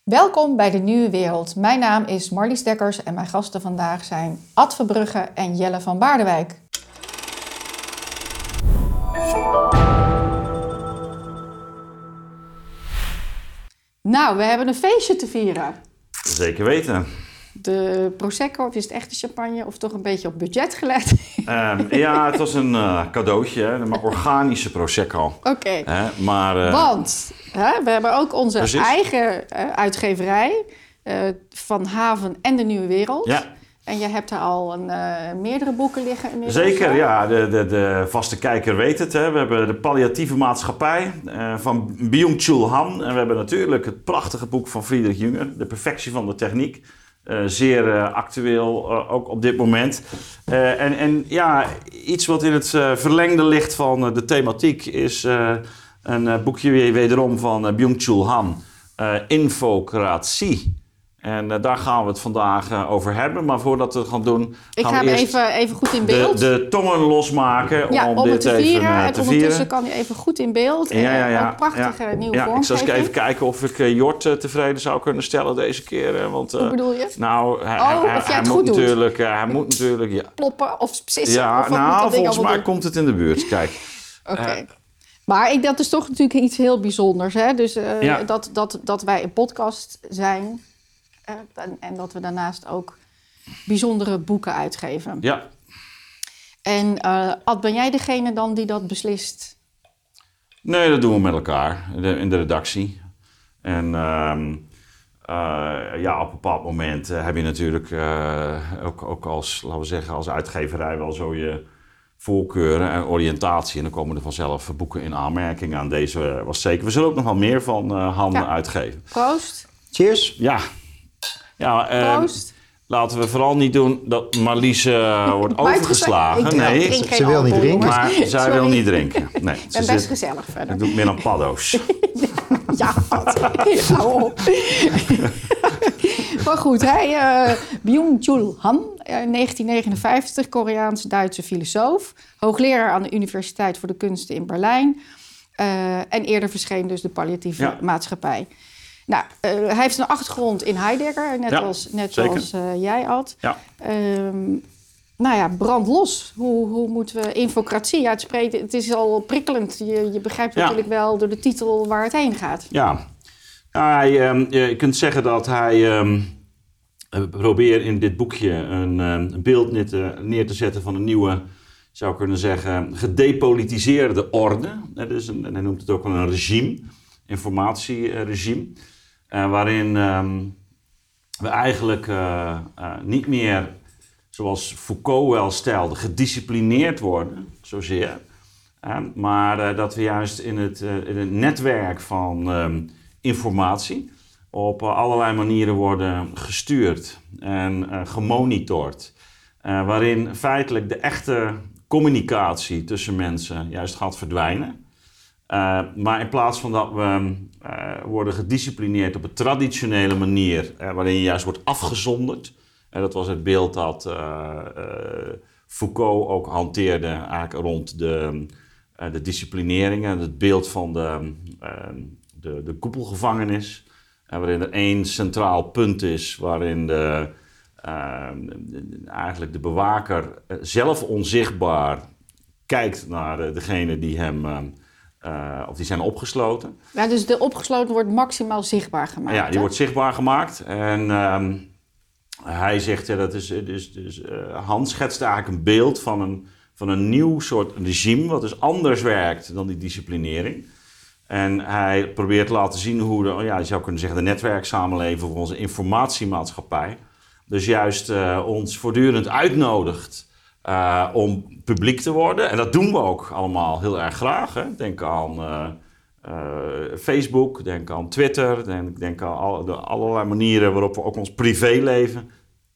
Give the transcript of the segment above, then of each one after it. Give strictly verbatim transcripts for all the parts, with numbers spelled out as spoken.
Welkom bij de Nieuwe Wereld. Mijn naam is Marlies Dekkers en mijn gasten vandaag zijn Ad Verbrugge en Jelle van Baardenwijk. Nou, we hebben een feestje te vieren. Zeker weten. De Prosecco, of is het echte champagne, of toch een beetje op budget gelet? Um, ja, het was een uh, cadeautje, hè, maar organische Prosecco. Oké, okay. Maar uh, want hè, we hebben ook onze precies. eigen uh, uitgeverij uh, van Haven en de Nieuwe Wereld. Ja. En je hebt er al een, uh, meerdere boeken liggen inmiddels. Zeker, ja. De, de, de vaste kijker weet het. Hè. We hebben de palliatieve maatschappij uh, van Byung-Chul Han. En we hebben natuurlijk het prachtige boek van Friedrich Jünger, De perfectie van de techniek. Uh, zeer uh, actueel, uh, ook op dit moment. Uh, en, en ja, iets wat in het uh, verlengde ligt van uh, de thematiek is uh, een uh, boekje weer wederom van uh, Byung-Chul Han. Uh, Infocratie. En uh, daar gaan we het vandaag uh, over hebben. Maar voordat we het gaan doen, Ik gaan ga we hem eerst even, even goed in beeld. De, de tongen losmaken ja, om, om dit het te even vieren. uh, en te ondertussen vieren. kan hij even goed in beeld. Ja, ja, ja. En ook prachtige ja. nieuwe ja, vormgeving. Ik zal eens even kijken of ik uh, Jort uh, tevreden zou kunnen stellen deze keer. Uh, want, uh, Hoe bedoel je? Nou, hij, oh, hij, of jij hij, het moet goed doet. natuurlijk, uh, hij moet natuurlijk... Ja. Ploppen of sissen? Ja, of wat nou, moet dat ding volgens mij allemaal doen? komt het in de buurt. Kijk. Oké. Okay. Uh, Maar ik, dat is toch natuurlijk iets heel bijzonders. Hè? Dus uh, ja. dat, dat, dat wij een podcast zijn. Uh, en, en dat we daarnaast ook bijzondere boeken uitgeven. Ja. En uh, Ad, ben jij degene dan die dat beslist? Nee, dat doen we met elkaar in de, in de redactie. En uh, uh, ja, op een bepaald moment uh, heb je natuurlijk uh, ook, ook als, laten we zeggen, als uitgeverij wel zo je voorkeuren en oriëntatie. En dan komen er vanzelf boeken in aanmerking aan. Deze was zeker. We zullen ook nog wel meer van uh, Han ja. uitgeven. Proost. Cheers. Ja. Ja, uh, Proost. Laten we vooral niet doen dat Marlies uh, wordt overgeslagen. Ik nee, ze, ze wil niet drinken. Maar zij Sorry. wil niet drinken. Nee, ik ben best zit, gezellig verder. Ik doe meer dan paddo's. Ja, hou op. Maar goed, hij, uh, Byung-Chul Han, uh, negentien negenenvijftig, Koreaans-Duitse filosoof. Hoogleraar aan de Universiteit voor de Kunsten in Berlijn. Uh, en eerder verscheen dus de palliatieve ja. maatschappij. Nou, uh, hij heeft een achtergrond in Heidegger, net, ja, als, net zoals uh, jij had. Ja. Um, nou ja, brand los. Hoe, hoe moeten we infocratie uitspreken? Het is al prikkelend. Je, je begrijpt ja. natuurlijk wel door de titel waar het heen gaat. Ja, nou, hij, um, je kunt zeggen dat hij um, probeert in dit boekje een, een beeld neer te, neer te zetten van een nieuwe, zou ik kunnen zeggen, gedepolitiseerde orde. Dus een, hij noemt het ook wel een regime, informatieregime. Uh, waarin um, we eigenlijk uh, uh, niet meer, zoals Foucault wel stelde, gedisciplineerd worden, zozeer. Uh, maar uh, dat we juist in het, uh, in het netwerk van um, informatie op uh, allerlei manieren worden gestuurd en uh, gemonitord. Uh, waarin feitelijk de echte communicatie tussen mensen juist gaat verdwijnen. Uh, maar in plaats van dat we uh, worden gedisciplineerd op een traditionele manier, uh, waarin je juist wordt afgezonderd. En dat was het beeld dat uh, uh, Foucault ook hanteerde eigenlijk rond de, uh, de disciplineringen. Het beeld van de, uh, de, de koepelgevangenis, uh, waarin er één centraal punt is, waarin de, uh, de, eigenlijk de bewaker zelf onzichtbaar kijkt naar uh, degene die hem... Uh, Uh, of die zijn opgesloten. Ja, dus de opgesloten wordt maximaal zichtbaar gemaakt. Ja, die hè? wordt zichtbaar gemaakt. En um, hij zegt, ja, dat is, dus, dus, uh, Hans schetst eigenlijk een beeld van een, van een nieuw soort regime, wat dus anders werkt dan die disciplinering. En hij probeert te laten zien hoe de, ja, je zou kunnen zeggen, de netwerksamenleving of onze informatiemaatschappij dus juist uh, ons voortdurend uitnodigt Uh, om publiek te worden. En dat doen we ook allemaal heel erg graag. Hè? Denk aan uh, uh, Facebook, denk aan Twitter, denk, denk aan al, de allerlei manieren waarop we ook ons privéleven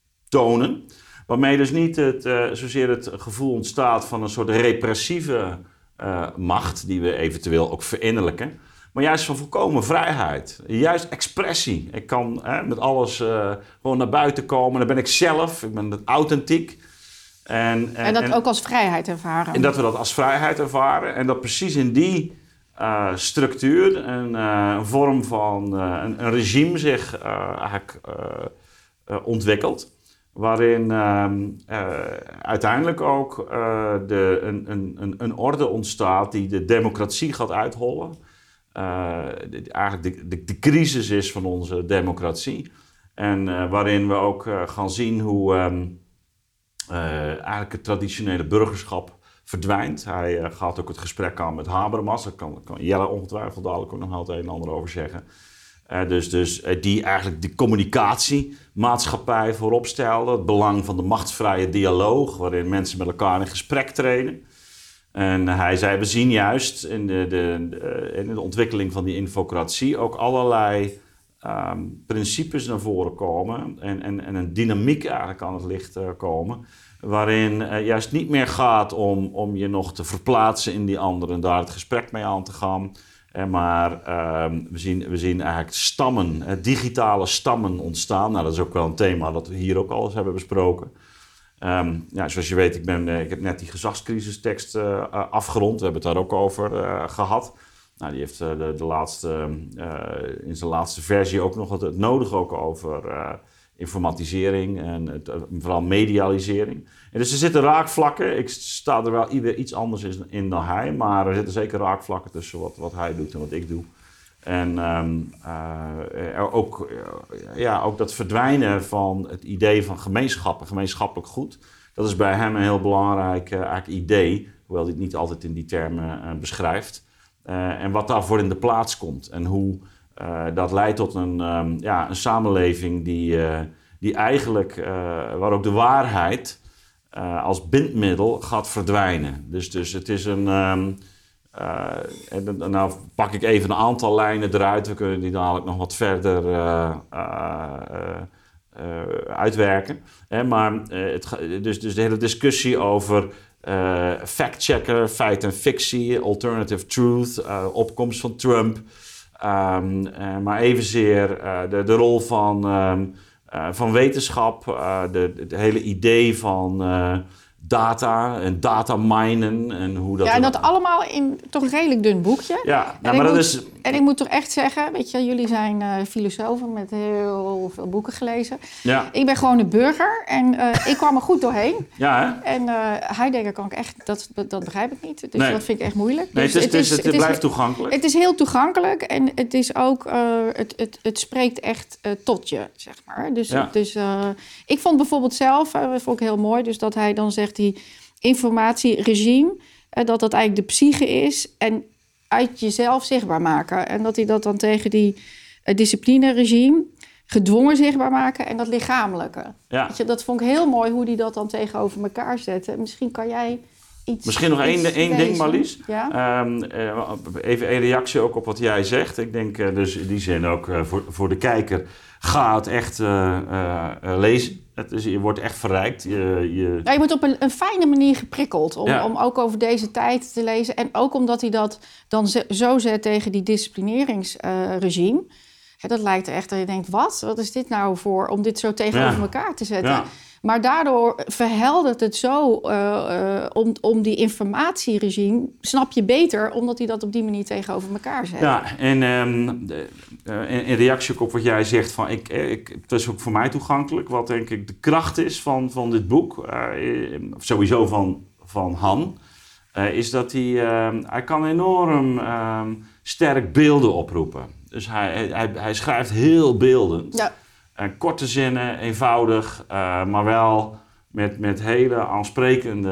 tonen. Waarmee dus niet het, uh, zozeer het gevoel ontstaat van een soort repressieve uh, macht, die we eventueel ook verinnerlijken. Maar juist van volkomen vrijheid. Juist expressie. Ik kan hè, met alles uh, gewoon naar buiten komen. Dan ben ik zelf, ik ben authentiek. En, en, en dat en, ook als vrijheid ervaren. En dat we dat als vrijheid ervaren. En dat precies in die uh, structuur, een, uh, een vorm van uh, een, een regime zich uh, eigenlijk uh, uh, ontwikkelt. Waarin uh, uh, uiteindelijk ook uh, de, een, een, een orde ontstaat die de democratie gaat uithollen. Uh, de, eigenlijk de, de, de crisis is van onze democratie. En uh, waarin we ook uh, gaan zien hoe um, uh, eigenlijk het traditionele burgerschap verdwijnt. Hij uh, gaat ook het gesprek aan met Habermas. Daar kan, kan Jelle ongetwijfeld dadelijk ook nog het een en ander over zeggen. Uh, dus dus uh, die eigenlijk de communicatiemaatschappij voorop stelde. Het belang van de machtsvrije dialoog, waarin mensen met elkaar in gesprek treden. En hij zei, we zien juist in de, de, de, in de ontwikkeling van die infocratie ook allerlei um, principes naar voren komen. En, en, en een dynamiek eigenlijk aan het licht uh, komen. Waarin uh, juist niet meer gaat om, om je nog te verplaatsen in die anderen en daar het gesprek mee aan te gaan. Eh, maar uh, we, zien, we zien eigenlijk stammen, eh, digitale stammen ontstaan. Nou, dat is ook wel een thema dat we hier ook al eens hebben besproken. Um, ja, zoals je weet, ik, ben, ik heb net die gezagscrisistekst uh, afgerond. We hebben het daar ook over uh, gehad. Nou, die heeft uh, de, de laatste, uh, in zijn laatste versie ook nog het, het nodige ook over uh, informatisering en het, uh, vooral medialisering. En dus er zitten raakvlakken. Ik sta er wel ieder iets anders in dan hij, maar er zitten zeker raakvlakken tussen wat, wat hij doet en wat ik doe. En um, uh, ook, uh, ja, ook dat verdwijnen van het idee van gemeenschappen, gemeenschappelijk goed. Dat is bij hem een heel belangrijk uh, eigenlijk idee, hoewel hij het niet altijd in die termen uh, beschrijft. Uh, en wat daarvoor in de plaats komt en hoe uh, dat leidt tot een, um, ja, een samenleving die, uh, die eigenlijk, uh, waar ook de waarheid uh, als bindmiddel gaat verdwijnen. Dus, dus het is een... Um, Uh, en nou pak ik even een aantal lijnen eruit. We kunnen die dadelijk nog wat verder uh, uh, uh, uitwerken. Hè, maar uh, het, dus, dus de hele discussie over uh, fact-checker, feit en fictie, alternative truth, uh, opkomst van Trump. Um, uh, maar evenzeer uh, de, de rol van, um, uh, van wetenschap, uh, de, de hele idee van... Uh, data en data minen en hoe dat... Ja, en dat allemaal in toch een redelijk dun boekje. Ja, nou, maar dat moet, is... En ik moet toch echt zeggen, weet je, jullie zijn uh, filosofen met heel veel boeken gelezen. Ja. Ik ben gewoon een burger en uh, ik kwam er goed doorheen. Ja, hè? En uh, Heidegger kan ik echt, dat, dat begrijp ik niet. Dus nee. dat vind ik echt moeilijk. Nee, dus het, is, het, is, het, het, het blijft is, toegankelijk. Het is heel toegankelijk en het is ook, uh, het, het, het spreekt echt uh, tot je, zeg maar. Dus, Ja. dus uh, ik vond bijvoorbeeld zelf, uh, dat vond ik heel mooi, dus dat hij dan zegt die informatieregime, uh, dat dat eigenlijk de psyche is en uit jezelf zichtbaar maken. En dat hij dat dan tegen die uh, disciplineregime gedwongen zichtbaar maken en dat lichamelijke. Ja. Weet je, dat vond ik heel mooi hoe die dat dan tegenover elkaar zetten. Misschien kan jij iets... Misschien nog één, één ding, Marlies. Ja? Um, uh, even een reactie ook op wat jij zegt. Ik denk uh, dus in die zin ook uh, voor, voor de kijker, ga het echt uh, uh, uh, lezen. Het is, je wordt echt verrijkt. Je, je... Ja, je wordt op een, een fijne manier geprikkeld om, Ja. om ook over deze tijd te lezen. En ook omdat hij dat dan zo zet tegen die disciplineringsregime. Uh, dat lijkt er echt dat je denkt, wat? Wat is dit nou voor om dit zo tegenover Ja. elkaar te zetten? Ja. Maar daardoor verheldert het zo uh, uh, om, om die informatieregime, snap je beter, omdat hij dat op die manier tegenover elkaar zet. Ja, en um, de, uh, in, in reactie ook op wat jij zegt, van ik, ik, het is ook voor mij toegankelijk, wat denk ik de kracht is van, van dit boek, uh, sowieso van, van Han, uh, is dat hij, uh, hij kan enorm uh, sterk beelden oproepen. Dus hij, hij, hij schrijft heel beeldend. Ja. Uh, korte zinnen, eenvoudig, uh, maar wel met, met hele aansprekende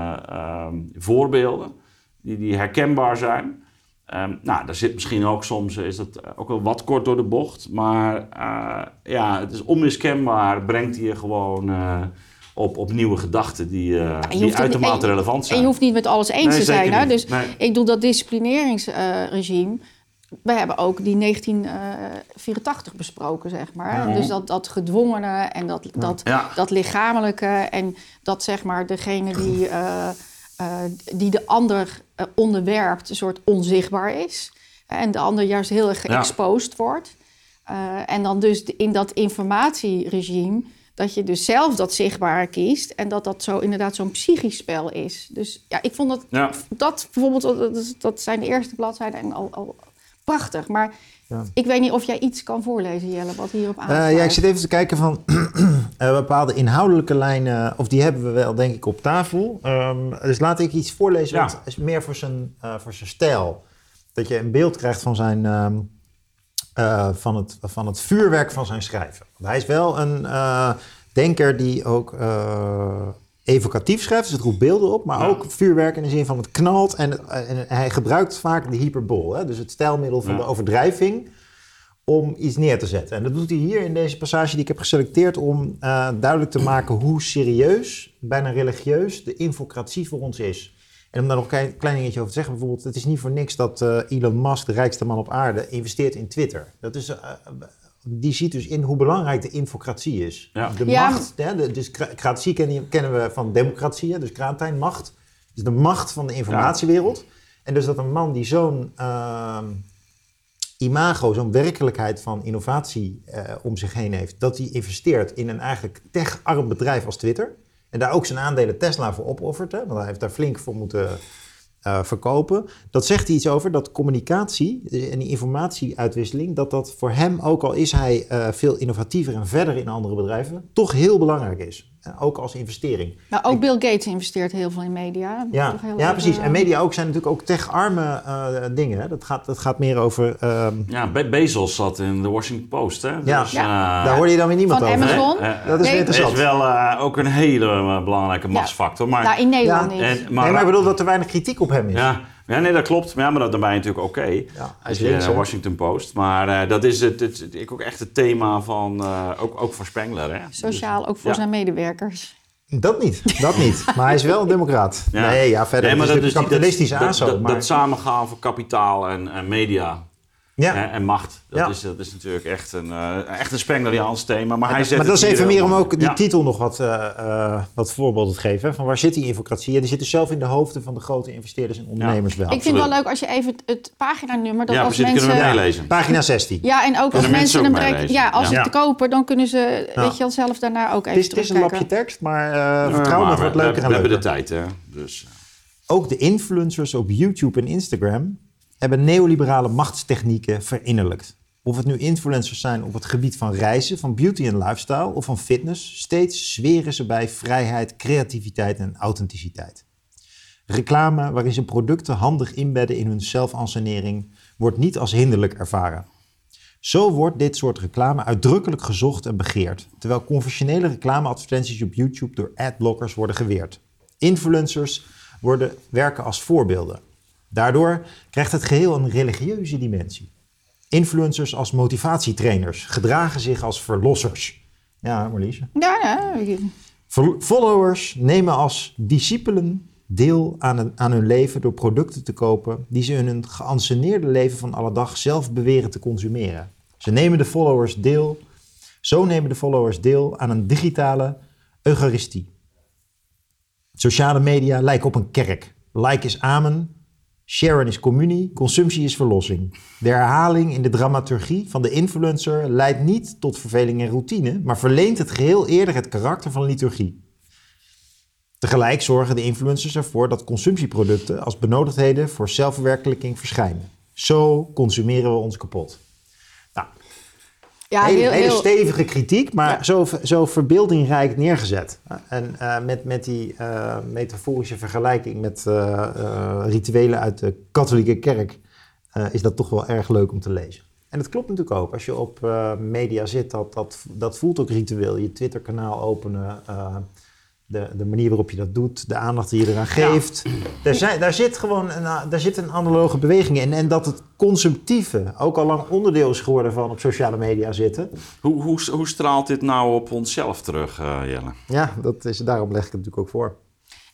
uh, voorbeelden die, die herkenbaar zijn. Um, nou, daar zit misschien ook soms, is dat ook wel wat kort door de bocht, maar uh, ja, het is onmiskenbaar, brengt hij je gewoon uh, op, op nieuwe gedachten die, uh, ja, die uitermate niet, en, relevant zijn. En je hoeft niet met alles eens nee, te zijn. Hè? Dus nee. ik doe dat disciplineringsregime. Uh, We hebben ook die negentien vierentachtig besproken, zeg maar. Mm-hmm. Dus dat, dat gedwongene en dat, dat, ja. dat lichamelijke en dat, zeg maar, degene die, uh, uh, die de ander uh, onderwerpt, een soort onzichtbaar is. En de ander juist heel erg geëxposed ja. wordt. Uh, en dan dus in dat informatieregime dat je dus zelf dat zichtbare kiest en dat dat zo inderdaad zo'n psychisch spel is. Dus ja, ik vond dat, ja. dat bijvoorbeeld, dat, dat zijn de eerste bladzijden en al, al prachtig. Maar ja. ik weet niet of jij iets kan voorlezen, Jelle, wat hierop aansluit. Uh, ja, ik zit even te kijken van uh, bepaalde inhoudelijke lijnen, of die hebben we wel denk ik op tafel. Um, dus laat ik iets voorlezen, ja. wat is meer voor zijn, uh, voor zijn stijl. Dat je een beeld krijgt van zijn... Um, Uh, van, het, van het vuurwerk van zijn schrijven. Want hij is wel een uh, denker die ook uh, evocatief schrijft, dus het roept beelden op, maar ja. ook vuurwerk in de zin van het knalt en, uh, en hij gebruikt vaak de hyperbool, hè? Dus het stijlmiddel van ja. de overdrijving om iets neer te zetten. En dat doet hij hier in deze passage die ik heb geselecteerd om uh, duidelijk te maken hoe serieus, bijna religieus, de infocratie voor ons is. En om daar nog een klein dingetje over te zeggen, bijvoorbeeld, het is niet voor niks dat uh, Elon Musk, de rijkste man op aarde, investeert in Twitter. Dat is, uh, die ziet dus in hoe belangrijk de infocratie is. Ja. De ja. macht, hè, de, dus kratie kennen, kennen we van democratie, dus Kraantijn, macht. Dus de macht van de informatiewereld. Ja. En dus dat een man die zo'n uh, imago, zo'n werkelijkheid van innovatie uh, om zich heen heeft, dat hij investeert in een eigenlijk tech-arm bedrijf als Twitter. En daar ook zijn aandelen Tesla voor opoffert, hè, want hij heeft daar flink voor moeten uh, verkopen. Dat zegt iets over dat communicatie en die informatieuitwisseling, dat dat voor hem, ook al is hij uh, veel innovatiever en verder in andere bedrijven, toch heel belangrijk is. En ook als investering. Nou, ook Bill Gates investeert heel veel in media. Ja, toch heel ja precies. even, en media ook zijn natuurlijk ook tech-arme uh, dingen. Hè. Dat, gaat, dat gaat meer over... Um... Ja, Be- Bezos zat in de Washington Post. Hè? Ja, dus, ja. Uh, daar hoor je dan weer niemand van over. Amazon? Hè? Uh, dat is weer interessant. is wel uh, ook een hele uh, belangrijke machtsfactor. Maar, nou, in Nederland ja. niet. En, maar, nee, maar ik bedoel dat er weinig kritiek op hem is. Ja. Ja, nee, dat klopt. Ja, maar dat, dan ben je natuurlijk oké. Okay. Ja, als je uh, Washington Post. Maar uh, dat is het, het, het, ook echt het thema van, uh, ook, ook voor Spengler. Hè? Sociaal, dus, ook voor ja. zijn medewerkers. Dat niet, dat niet. Maar hij is wel een democraat. Ja. Nee, ja, verder nee, maar het is dat, een kapitalistisch dat, aso. Dat, dat, maar... dat samengaan van kapitaal en, en media ja. hè, en macht. Dat, ja. is, dat is natuurlijk echt een, uh, echt een Spengleriaans thema. Maar, hij zet maar dat is even meer om ook die ja. titel nog wat, uh, uh, wat voorbeelden te geven. Van waar zit die infocratie? Ja, die zit dus zelf in de hoofden van de grote investeerders en ondernemers ja. wel. Ik vind het wel leuk als je even het, het paginanummer... Dat ja, als precies, mensen kunnen we meelezen. Pagina zestien. Ja, en ook als mensen hem direct... Ja, als ja. ze het kopen, dan kunnen ze ja. weet je wel, zelf daarna ook even terugkijken. Het is een lapje tekst, maar uh, vertrouw me, het wordt leuker en leuker. We hebben de tijd, hè. Dus. Ook de influencers op YouTube en Instagram hebben neoliberale machtstechnieken verinnerlijkt. Of het nu influencers zijn op het gebied van reizen, van beauty en lifestyle of van fitness, steeds zweren ze bij vrijheid, creativiteit en authenticiteit. Reclame waarin ze producten handig inbedden in hun zelfanscenering wordt niet als hinderlijk ervaren. Zo wordt dit soort reclame uitdrukkelijk gezocht en begeerd, terwijl conventionele reclameadvertenties op YouTube door adblockers worden geweerd. Influencers worden, werken als voorbeelden. Daardoor krijgt het geheel een religieuze dimensie. Influencers als motivatietrainers gedragen zich als verlossers. Ja, Marlies. Ja, ja. Followers nemen als discipelen deel aan, een, aan hun leven door producten te kopen die ze in hun geanceneerde leven van alle dag zelf beweren te consumeren. Ze nemen de followers deel, zo nemen de followers deel aan een digitale eucharistie. Sociale media lijken op een kerk. Like is amen. Sharen is communie, consumptie is verlossing. De herhaling in de dramaturgie van de influencer leidt niet tot verveling en routine, maar verleent het geheel eerder het karakter van liturgie. Tegelijk zorgen de influencers ervoor dat consumptieproducten als benodigdheden voor zelfverwerkelijking verschijnen. Zo consumeren we ons kapot. Nou, ja, hele, heel, hele heel... stevige kritiek, maar ja. zo, zo verbeeldingrijk neergezet. En uh, met, met die uh, metaforische vergelijking met uh, uh, rituelen uit de katholieke kerk uh, is dat toch wel erg leuk om te lezen. En dat klopt natuurlijk ook. Als je op uh, media zit, dat, dat, dat voelt ook ritueel. Je Twitter-kanaal openen, uh, de, de manier waarop je dat doet, de aandacht die je eraan geeft. Ja. Daar, zijn, daar zit gewoon een, daar zit een analoge beweging in. En dat het consumptieve ook al lang onderdeel is geworden van op sociale media zitten. Hoe, hoe, hoe straalt dit nou op onszelf terug, uh, Jelle? Ja, dat is, daarom leg ik het natuurlijk ook voor.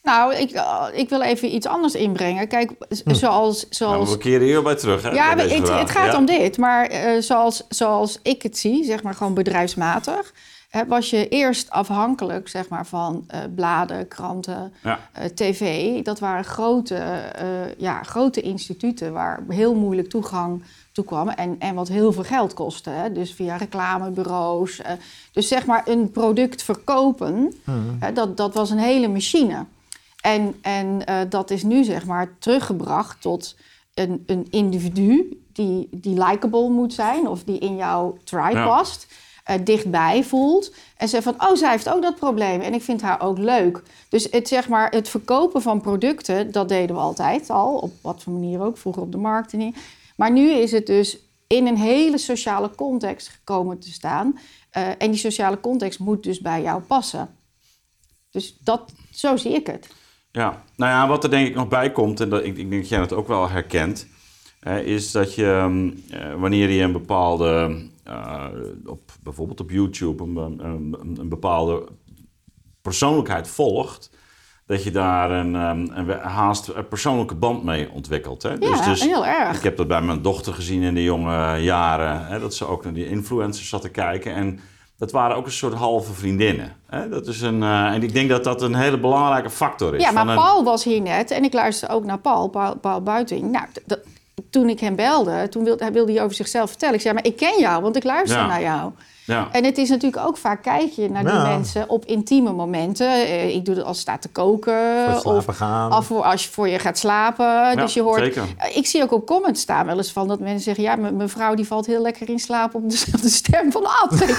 Nou, ik, uh, ik wil even iets anders inbrengen. Kijk, hm. zoals... zoals... Nou, we keren hierbij terug, hè? Ja, het, het gaat ja. om dit. Maar uh, zoals, zoals ik het zie, zeg maar gewoon bedrijfsmatig... Hè, was je eerst afhankelijk, zeg maar, van uh, bladen, kranten, ja. uh, tv. Dat waren grote, uh, ja, grote instituten waar heel moeilijk toegang toe kwam. En, en wat heel veel geld kostte. Hè? Dus via reclamebureaus. Uh, dus zeg maar een product verkopen, hmm. hè, dat, dat was een hele machine. En, en uh, dat is nu, zeg maar, teruggebracht tot een, een individu die, die likable moet zijn of die in jouw tribe ja. past. Uh, dichtbij voelt. En zegt van, oh, zij heeft ook dat probleem. En ik vind haar ook leuk. Dus het, zeg maar, het verkopen van producten, dat deden we altijd al. Op wat voor manier ook, vroeger op de markt. Niet. Maar nu is het dus in een hele sociale context gekomen te staan. Uh, en die sociale context moet dus bij jou passen. Dus dat, zo zie ik het. Ja, nou ja, wat er denk ik nog bij komt, en dat, ik, ik denk dat jij dat ook wel herkent, uh, is dat je, um, uh, wanneer je een bepaalde... Uh, op, bijvoorbeeld op YouTube een, een, een bepaalde persoonlijkheid volgt, dat je daar een, een haast een persoonlijke band mee ontwikkelt. Hè? Ja, dus, dus, heel erg. Ik heb dat bij mijn dochter gezien in de jonge jaren, hè, dat ze ook naar die influencers zat te kijken. En dat waren ook een soort halve vriendinnen. Hè? Dat is een, uh, en ik denk dat dat een hele belangrijke factor is. Ja, maar van Paul een... was hier net en ik luister ook naar Paul, Paul, Paul Buiting. Nou, dat... Toen ik hem belde, toen wilde hij, wilde hij over zichzelf vertellen. Ik zei, maar ik ken jou, want ik luister ja. naar jou. Ja. En het is natuurlijk ook vaak kijk je naar die ja. mensen op intieme momenten. Ik doe het als je staat te koken. Of, of als je voor je gaat slapen. Ja, dus je hoort. Zeker. Ik zie ook op comments staan wel eens van dat mensen zeggen, ja, mijn vrouw die valt heel lekker in slaap op de, de stem van Ad.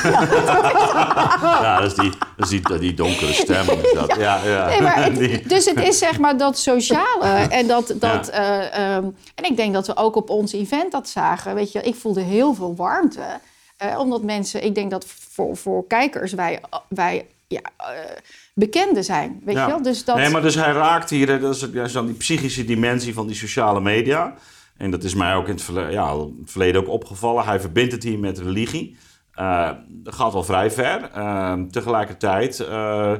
Ja, dat is die, dat is die, die donkere stem. Is dat. Ja. Ja, ja. Nee, maar het, dus het is zeg maar dat sociale. En, dat, dat, ja. uh, um, en ik denk dat we ook op ons event dat zagen. Weet je, ik voelde heel veel warmte. Uh, omdat mensen, ik denk dat voor, voor kijkers wij, wij ja, uh, bekenden zijn. Weet ja. je wel? Dus dat... Nee, maar dus hij raakt hier, dat is, dat is dan die psychische dimensie van die sociale media. En dat is mij ook in het verleden, ja, in het verleden ook opgevallen. Hij verbindt het hier met religie. Uh, dat gaat wel vrij ver. Uh, tegelijkertijd, uh,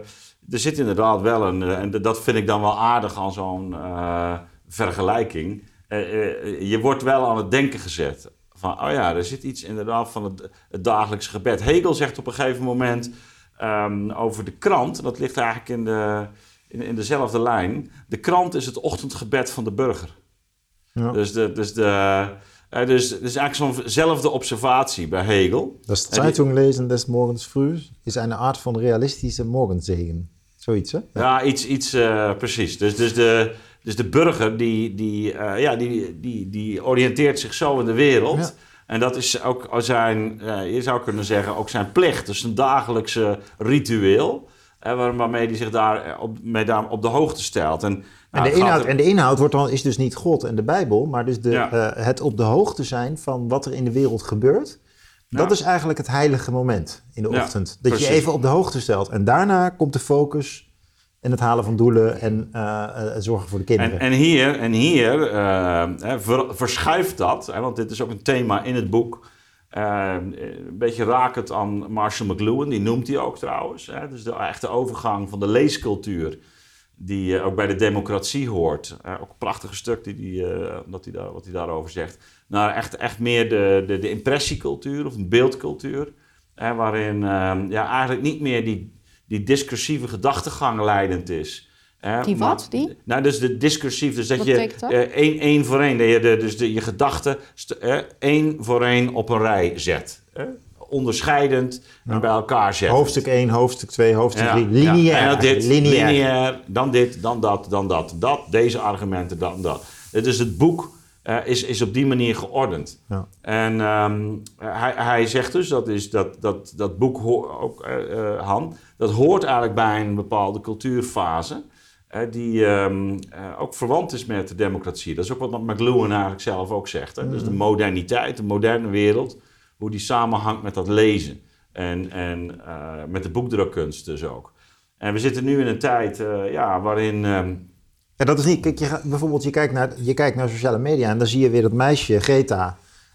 er zit inderdaad wel een, en dat vind ik dan wel aardig aan zo'n uh, vergelijking. Uh, uh, je wordt wel aan het denken gezet. Van, oh ja, er zit iets inderdaad van het, het dagelijkse gebed. Hegel zegt op een gegeven moment um, over de krant, dat ligt eigenlijk in, de, in, in dezelfde lijn. De krant is het ochtendgebed van de burger. Ja. Dus, de, dus, de, uh, dus, dus eigenlijk zo'nzelfde observatie bij Hegel. Das Zeitung lesen des Morgens früh is een art van realistische morgenzegen. Zoiets, hè? Ja, ja iets, iets uh, precies. Dus, dus de... Dus de burger die, die, uh, ja, die, die, die oriënteert zich zo in de wereld. Ja. En dat is ook zijn, uh, je zou kunnen zeggen, ook zijn plicht. Dus een dagelijkse ritueel. Uh, waarmee hij zich daar op, mee daar op de hoogte stelt. En, nou, en, de inhoud, er... en de inhoud wordt dan, is dus niet God en de Bijbel. Maar dus de, ja. uh, het op de hoogte zijn van wat er in de wereld gebeurt. Dat ja. is eigenlijk het heilige moment in de ochtend. Ja, dat precies. je even op de hoogte stelt. En daarna komt de focus... En het halen van doelen en uh, uh, zorgen voor de kinderen. En, en hier, en hier uh, ver, verschuift dat, hè, want dit is ook een thema in het boek. Uh, een beetje rakend aan Marshall McLuhan, die noemt hij ook trouwens. Hè, dus de echte overgang van de leescultuur, die uh, ook bij de democratie hoort. Uh, ook een prachtig stuk die die, uh, dat hij daar, wat hij daarover zegt. Naar echt, echt meer de, de, de impressiecultuur of een beeldcultuur. Hè, waarin uh, ja, eigenlijk niet meer die... die discursieve gedachtegang leidend is. Uh, die wat? Maar, die? Nou, dus de discursief, dus dat wat je uh, één, één voor één, dat je de, dus de, je gedachten uh, één voor één op een rij zet. Uh, onderscheidend ja. en bij elkaar zet. Hoofdstuk één, hoofdstuk twee, hoofdstuk drie. Ja, lineair. Ja. En dit, lineair. lineair. Dan dit, dan dat, dan dat, dat. Dat, deze argumenten, dan dat. Dus het boek uh, is, is op die manier geordend. Ja. En um, hij, hij zegt dus, dat, is, dat, dat, dat boek ho- ook, uh, uh, Han... dat hoort eigenlijk bij een bepaalde cultuurfase... Uh, die um, uh, ook verwant is met de democratie. Dat is ook wat McLuhan eigenlijk zelf ook zegt. Hè? Mm. Dus de moderniteit, de moderne wereld... hoe die samenhangt met dat lezen. En, en uh, met de boekdrukkunst dus ook. En we zitten nu in een tijd uh, ja, waarin... Um, Ja, dat is niet... Kijk, je gaat, bijvoorbeeld, je kijkt, naar, je kijkt naar sociale media... en dan zie je weer dat meisje, Greta...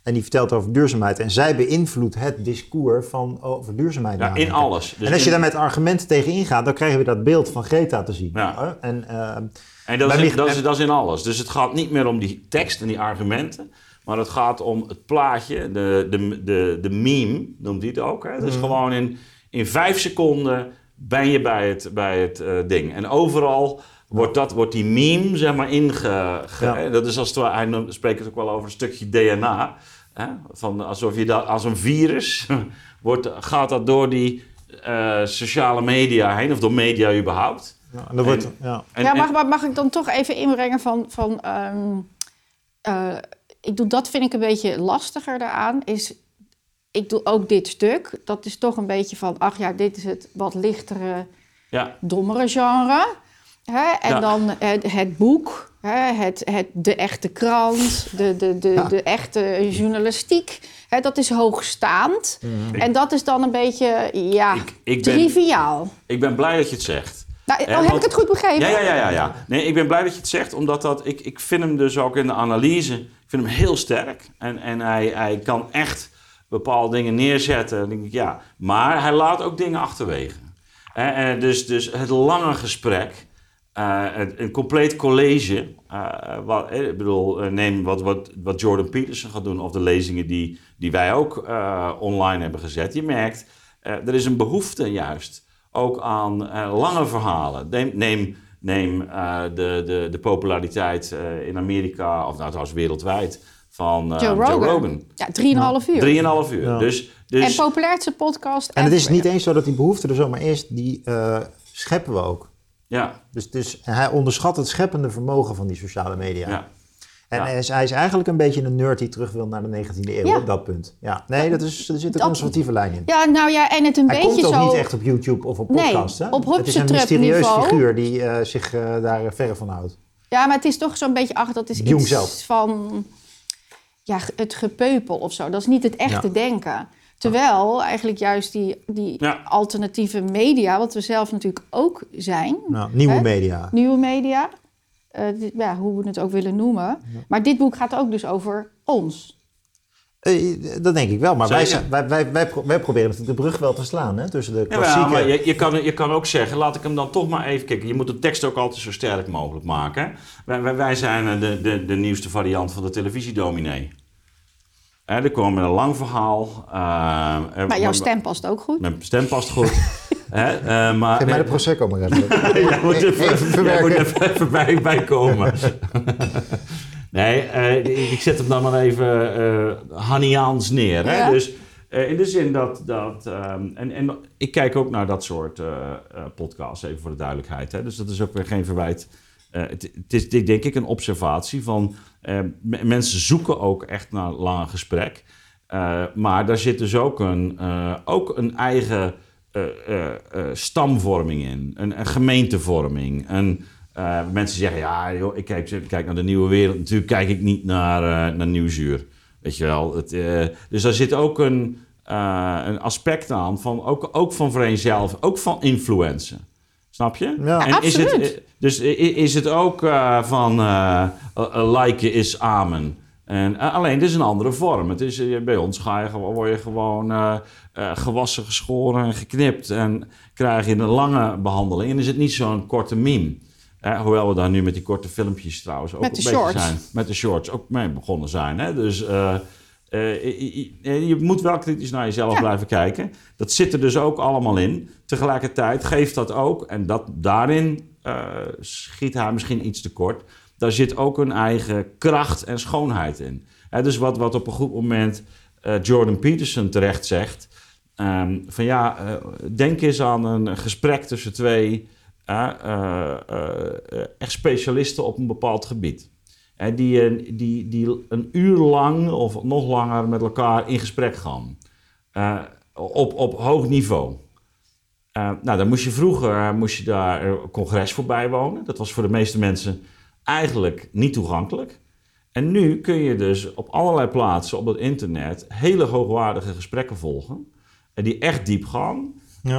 En die vertelt over duurzaamheid. En zij beïnvloedt het discours van over duurzaamheid. Ja, in alles. Dus en als je in... daar met argumenten tegen ingaat, dan krijgen we dat beeld van Greta te zien. Ja. En, uh, en dat, is in, Mich- dat, is, dat is in alles. Dus het gaat niet meer om die tekst en die argumenten. Maar het gaat om het plaatje, de, de, de, de meme, noemt hij het ook. Hè? Dus mm. gewoon in, in vijf seconden ben je bij het, bij het uh, ding. En overal wordt, dat, wordt die meme, zeg maar, inge... Ge, ja. Dat is als het ware, hij spreekt het ook wel over een stukje D N A. Hè? Van alsof je dat als een virus wordt, gaat dat door die uh, sociale media heen, of door media überhaupt. Ja, en dat wordt, en, ja. En, ja mag, mag ik dan toch even inbrengen van... van um, uh, ik doe, dat vind ik een beetje lastiger daaraan, is... Ik doe ook dit stuk. Dat is toch een beetje van... ach ja, dit is het wat lichtere, ja. dommere genre. Hè? En ja. dan het, het boek, hè? Het, het, de echte krant, de, de, de, ja. de echte journalistiek. Hè? Dat is hoogstaand. Mm-hmm. En dat is dan een beetje, ja, ik, ik triviaal. Ben, ik ben blij dat je het zegt. Nou, eh, heb want, ik het goed begrepen? Ja, ja, ja, ja, ja. Nee, ik ben blij dat je het zegt, omdat dat... Ik, ik vind hem dus ook in de analyse... Ik vind hem heel sterk. En, en hij, hij kan echt... bepaalde dingen neerzetten. Dan denk ik, ja. Maar hij laat ook dingen achterwege. Eh, eh, dus, dus het lange gesprek, uh, een, een compleet college. Uh, wat, eh, ik bedoel, uh, neem wat, wat, wat Jordan Peterson gaat doen, of de lezingen die, die wij ook uh, online hebben gezet. Je merkt, uh, er is een behoefte juist ook aan uh, lange verhalen. Neem, neem, neem uh, de, de, de populariteit uh, in Amerika, of nou trouwens wereldwijd, van uh, Joe, Rogan. Joe Rogan. Ja, drieënhalf uur. Drieënhalf uur. Ja. Dus, dus... En populairste podcast. En het is niet eens zo dat die behoefte er zomaar is, die uh, scheppen we ook. Ja. Dus, dus hij onderschat het scheppende vermogen van die sociale media. Ja. En ja. hij, is, hij is eigenlijk een beetje een nerd die terug wil naar de negentiende eeuw ja. op dat punt. Ja. Nee, dat is, er zit een dat, conservatieve lijn in. Ja, nou ja, en het een hij beetje zo... Hij komt ook niet echt op YouTube of op podcast. Nee, hè? op Het is een mysterieus niveau. figuur die uh, zich uh, daar verre van houdt. Ja, maar het is toch zo'n beetje... Ach, dat is Jung iets zelf. van... Ja, het gepeupel of zo. Dat is niet het echte ja. denken. Terwijl eigenlijk juist die, die ja. alternatieve media... wat we zelf natuurlijk ook zijn. Nou, nieuwe hè? media. Nieuwe media. Uh, dit, ja, hoe we het ook willen noemen. Ja. Maar dit boek gaat ook dus over ons. Uh, dat denk ik wel. Maar wij, wij, wij, wij, wij proberen natuurlijk de brug wel te slaan. Hè, tussen de klassieke... Ja, maar je, je, kan, je kan ook zeggen, laat ik hem dan toch maar even kijken. Je moet de tekst ook altijd zo sterk mogelijk maken. Hè? Wij, wij, wij zijn de, de, de nieuwste variant van de televisiedominee. Hè, er kwam met een lang verhaal. Uh, maar jouw stem past ook goed. Mijn stem past goed. Hè, uh, maar, Geef mij de Prosecco maar even. Jij moet even, even, jij moet even, even bij, bij komen. Nee, uh, ik zet hem dan maar even uh, Hanniaans neer. Hè? Ja. Dus uh, in de zin dat... dat um, en, en ik kijk ook naar dat soort uh, uh, podcasts, even voor de duidelijkheid. Hè? Dus dat is ook weer geen verwijt. Uh, het, het is denk ik een observatie van... Uh, m- mensen zoeken ook echt naar lange gesprek. Uh, maar daar zit dus ook een, uh, ook een eigen uh, uh, uh, stamvorming in. Een, een gemeentevorming. Een... Uh, mensen zeggen, ja, joh, ik kijk, ik kijk naar de nieuwe wereld. Natuurlijk kijk ik niet naar, uh, naar Nieuwsuur. Weet je wel. Het, uh, dus daar zit ook een, uh, een aspect aan, van, ook, ook van vereenzelven, ook van influencen. Snap je? Ja, en absoluut. Is het, dus is het ook uh, van uh, uh, liken is amen. En, uh, alleen, dit is een andere vorm. Het is, uh, bij ons ga je, word je gewoon uh, uh, gewassen, geschoren en geknipt. En krijg je een lange behandeling. En is het niet zo'n korte meme. Eh, hoewel we daar nu met die korte filmpjes trouwens ook met een de beetje shorts. zijn. Met de shorts ook mee begonnen zijn. Hè? Dus uh, uh, je, je, je moet wel kritisch naar jezelf ja. blijven kijken. Dat zit er dus ook allemaal in. Tegelijkertijd geeft dat ook, en dat, daarin uh, schiet hij misschien iets tekort. Daar zit ook een eigen kracht en schoonheid in. Hè? Dus wat, wat op een goed moment uh, Jordan Peterson terecht zegt. Um, van ja, uh, denk eens aan een gesprek tussen twee... Uh, uh, uh, echt specialisten op een bepaald gebied. Uh, die, die, die een uur lang of nog langer met elkaar in gesprek gaan. Uh, op, op hoog niveau. Uh, nou, dan moest je vroeger moest je daar een congres voor bijwonen. Dat was voor de meeste mensen eigenlijk niet toegankelijk. En nu kun je dus op allerlei plaatsen op het internet hele hoogwaardige gesprekken volgen. Uh, die echt diep gaan.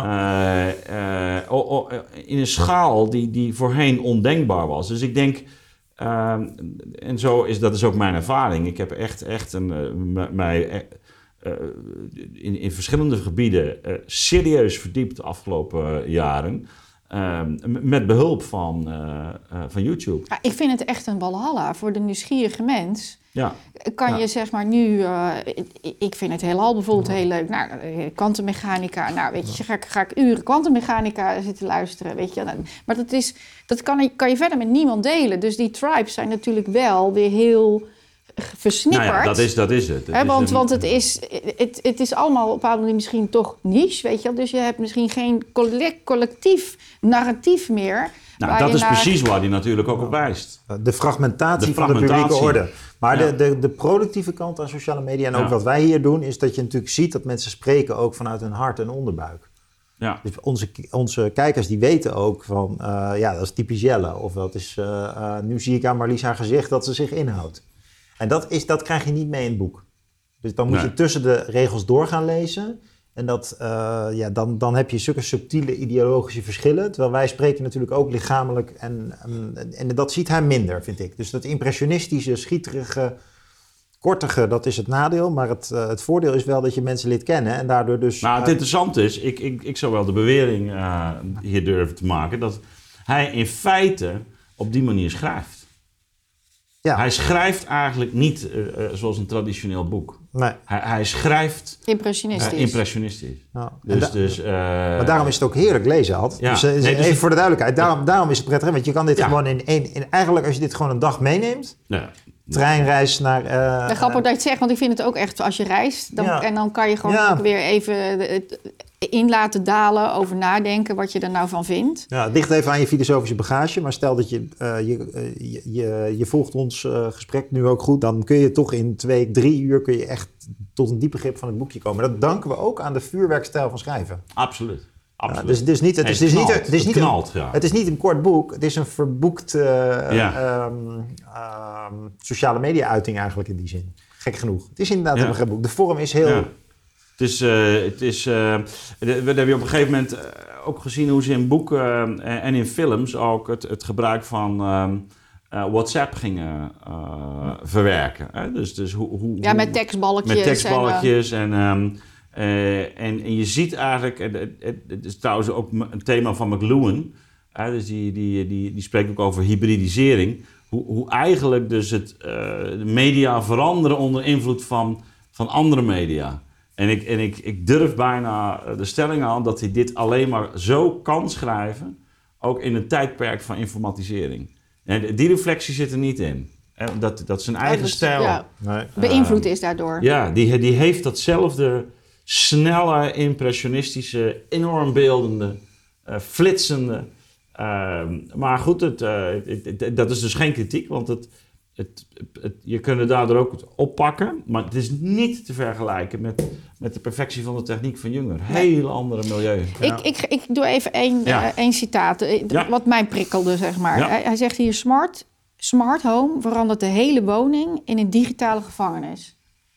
Ja. Uh, uh, oh, oh, in een schaal die, die voorheen ondenkbaar was. Dus ik denk, Uh, en zo is dat is ook mijn ervaring. Ik heb echt, echt een, uh, mij uh, in, in verschillende gebieden uh, serieus verdiept de afgelopen uh, jaren. Uh, met behulp van, uh, uh, van YouTube. Ja, ik vind het echt een walhalla voor de nieuwsgierige mens. Ja. Kan ja. je zeg maar nu... Uh, ik vind het heelal bijvoorbeeld heel leuk. Nou, kwantummechanica. Nou, weet je, ga ik, ga ik uren kwantummechanica zitten luisteren. Weet je. Maar dat, is, dat kan, kan je verder met niemand delen. Dus die tribes zijn natuurlijk wel weer heel versnipperd. Nou ja, dat is, dat is het. het He, is want, een... want het is, het, het is allemaal op een bepaalde manier misschien toch niche, weet je wel. Dus je hebt misschien geen collectief narratief meer. Nou, dat is naar... precies waar hij natuurlijk ook op wijst. De fragmentatie, de fragmentatie. van de publieke orde. Maar ja. de, de, de productieve kant aan sociale media en ook ja. wat wij hier doen, is dat je natuurlijk ziet dat mensen spreken ook vanuit hun hart en onderbuik. Ja. Dus onze, onze kijkers die weten ook van, uh, ja, dat is typisch Jelle. Of dat is, uh, uh, nu zie ik aan Marlies haar gezicht dat ze zich inhoudt. En dat, is, dat krijg je niet mee in het boek. Dus dan moet nee. je tussen de regels door gaan lezen. En dat, uh, ja, dan, dan heb je zulke subtiele ideologische verschillen. Terwijl wij spreken natuurlijk ook lichamelijk. En, en, en dat ziet hij minder, vind ik. Dus dat impressionistische, schieterige, kortige, dat is het nadeel. Maar het, uh, het voordeel is wel dat je mensen leert kennen. En daardoor dus... Nou, het uh, interessante is, ik, ik, ik zou wel de bewering uh, hier durven te maken... dat hij in feite op die manier schrijft. Ja. Hij schrijft eigenlijk niet uh, uh, zoals een traditioneel boek. Nee. Hij, hij schrijft... Impressionistisch. Uh, impressionistisch. Ja. Dus, da- dus, uh, maar daarom is het ook heerlijk lezen, Ad. Ja. Dus, uh, nee, dus even het, voor de duidelijkheid. Daarom, daarom is het prettig. Want je kan dit ja. gewoon in één... In, eigenlijk als je dit gewoon een dag meeneemt... Ja. Treinreis naar... Uh, ja, grappig dat je het zegt, want ik vind het ook echt als je reist... Dan, ja. en dan kan je gewoon ja. ook weer even het in laten dalen... over nadenken wat je er nou van vindt. Ja, het ligt even aan je filosofische bagage... maar stel dat je, uh, je, uh, je, je, je volgt ons uh, gesprek nu ook goed... dan kun je toch in twee, drie uur... kun je echt tot een diep begrip van het boekje komen. Dat danken we ook aan de vuurwerkstijl van schrijven. Absoluut. Ja, dus het is niet, het is, het is niet, het is niet, knalt, een, ja. het is niet een kort boek. Het is een verboekt uh, ja. um, um, sociale media-uiting eigenlijk in die zin. Gek genoeg. Het is inderdaad ja. een begrijp boek. De vorm is heel... Ja. Het is... Uh, het is uh, we hebben op een gegeven moment uh, ook gezien hoe ze in boeken uh, en in films ook het, het gebruik van... Um, Uh, WhatsApp gingen uh, verwerken. Hè? Dus, dus hoe, hoe, ja, met tekstballetjes. Met tekstballetjes en... en um, Uh, en, en je ziet eigenlijk, het, het, het is trouwens ook een thema van McLuhan, uh, dus die, die, die, die spreekt ook over hybridisering, hoe, hoe eigenlijk dus het, uh, de media veranderen onder invloed van, van andere media. En, ik, en ik, ik durf bijna de stelling aan dat hij dit alleen maar zo kan schrijven, ook in een tijdperk van informatisering. En die reflectie zit er niet in. Dat, dat zijn eigen dat, stijl ja, uh, beïnvloed is daardoor. Ja, die, die heeft datzelfde... snelle, impressionistische, enorm beeldende, uh, flitsende. Uh, maar goed, het, uh, het, het, het, dat is dus geen kritiek, want het, het, het, je kunt het daardoor ook oppakken. Maar het is niet te vergelijken met, met de perfectie van de techniek van Jünger. Heel andere milieu. Ja. Ik, ik, ik doe even één, ja. uh, één citaat, ja. wat mij prikkelde, zeg maar. Ja. Hij, hij zegt hier, smart, smart home verandert de hele woning in een digitale gevangenis.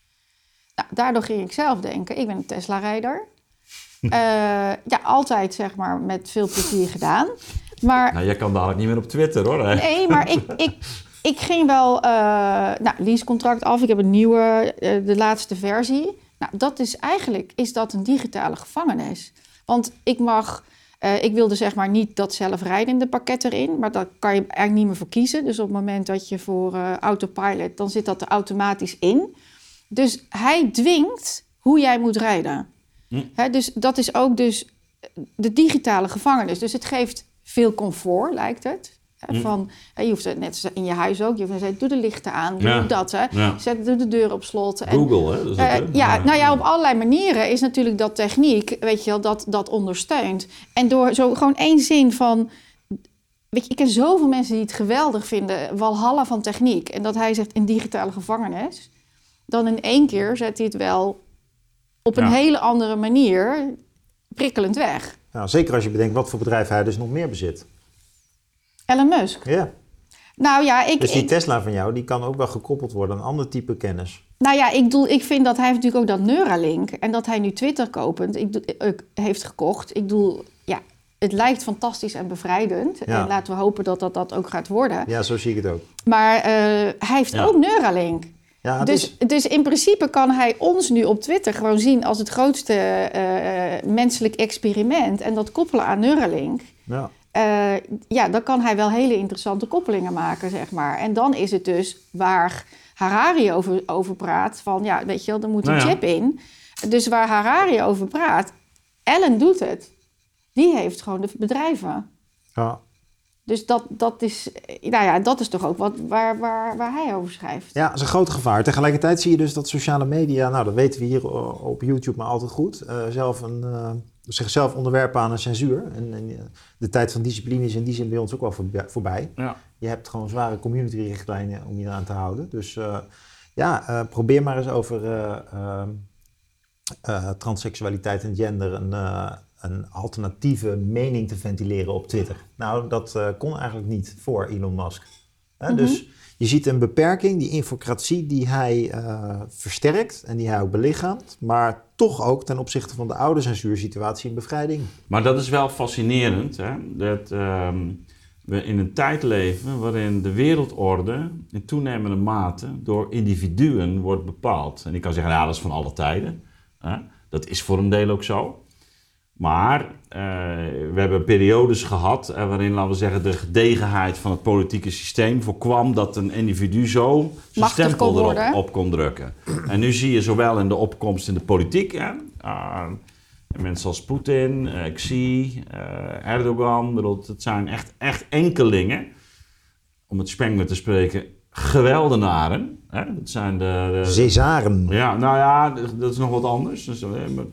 Nou, daardoor ging ik zelf denken, ik ben een Tesla-rijder. uh, ja, altijd zeg maar met veel plezier gedaan. Maar, nou, jij kan dadelijk niet meer op Twitter, hoor. Hè? Nee, maar ik, ik, ik ging wel... Uh, nou, leasecontract af, ik heb een nieuwe, uh, de laatste versie. Nou, dat is eigenlijk, is dat een digitale gevangenis. Want ik mag... Uh, ik wilde zeg maar niet dat zelfrijdende pakket erin, maar daar kan je eigenlijk niet meer voor kiezen. Dus op het moment dat je voor uh, autopilot, dan zit dat er automatisch in. Dus hij dwingt hoe jij moet rijden. Hm. He, dus dat is ook dus de digitale gevangenis. Dus het geeft veel comfort, lijkt het. He, hm. van, he, je hoeft het net in je huis ook. Je hoeft te zeggen, doe de lichten aan, doe ja. dat. Hè. Ja. Zet doe de deur op slot. Google, en, hè? Dat is uh, ook, ja, nou ja, op allerlei manieren is natuurlijk dat techniek, weet je wel, dat, dat ondersteunt. En door zo gewoon één zin van... Weet je, ik ken zoveel mensen die het geweldig vinden, walhalla van techniek. En dat hij zegt, een digitale gevangenis... dan in één keer zet hij het wel op een ja. hele andere manier prikkelend weg. Nou, zeker als je bedenkt wat voor bedrijf hij dus nog meer bezit. Elon Musk. Ja. Nou ja, ik... Dus die ik, Tesla van jou, die kan ook wel gekoppeld worden aan ander type kennis. Nou ja, ik, doel, ik vind dat hij heeft natuurlijk ook dat Neuralink... en dat hij nu Twitter kopend, ik, ik, heeft gekocht. Ik bedoel, ja, het lijkt fantastisch en bevrijdend. Ja. En laten we hopen dat dat, dat ook gaat worden. Ja, zo zie ik het ook. Maar uh, hij heeft Ja. ook Neuralink. Ja, Dus, is... dus in principe kan hij ons nu op Twitter gewoon zien als het grootste uh, menselijk experiment. En dat koppelen aan Neuralink. Ja. Uh, ja, dan kan hij wel hele interessante koppelingen maken, zeg maar. En dan is het dus waar Harari over, over praat. Van ja, weet je wel, er moet een Nou ja. chip in. Dus waar Harari over praat, Ellen doet het. Die heeft gewoon de bedrijven. Ja. Dus dat, dat, is, nou ja, dat is toch ook wat, waar, waar, waar hij over schrijft. Ja, dat is een groot gevaar. Tegelijkertijd zie je dus dat sociale media, nou dat weten we hier op YouTube maar altijd goed, uh, zelf een, uh, zichzelf onderwerpen aan een censuur. En, en de tijd van discipline is in die zin bij ons ook wel voorbij. Ja. Je hebt gewoon zware community-richtlijnen om je eraan te houden. Dus uh, ja, uh, probeer maar eens over uh, uh, uh, transseksualiteit en gender een... Uh, een alternatieve mening te ventileren op Twitter. Nou, dat uh, kon eigenlijk niet voor Elon Musk. Hè? Mm-hmm. Dus je ziet een beperking, die infocratie die hij uh, versterkt en die hij ook belichaamt, maar toch ook ten opzichte van de oude censuursituatie een bevrijding. Maar dat is wel fascinerend, hè? Dat uh, we in een tijd leven waarin de wereldorde in toenemende mate door individuen wordt bepaald. En ik kan zeggen, ja, dat is van alle tijden. Hè? Dat is voor een deel ook zo. Maar uh, we hebben periodes gehad uh, waarin, laten we zeggen, de gedegenheid van het politieke systeem voorkwam dat een individu zo zijn stempel erop worden. op kon drukken. En nu zie je zowel in de opkomst in de politiek, hè, uh, mensen als Poetin, uh, Xi, uh, Erdogan, bedoel, het zijn echt, echt enkelingen, om het Spengler te spreken, geweldenaren. Hè? Dat zijn de, de... Cesaren. Ja, nou ja, dat is nog wat anders. Dus,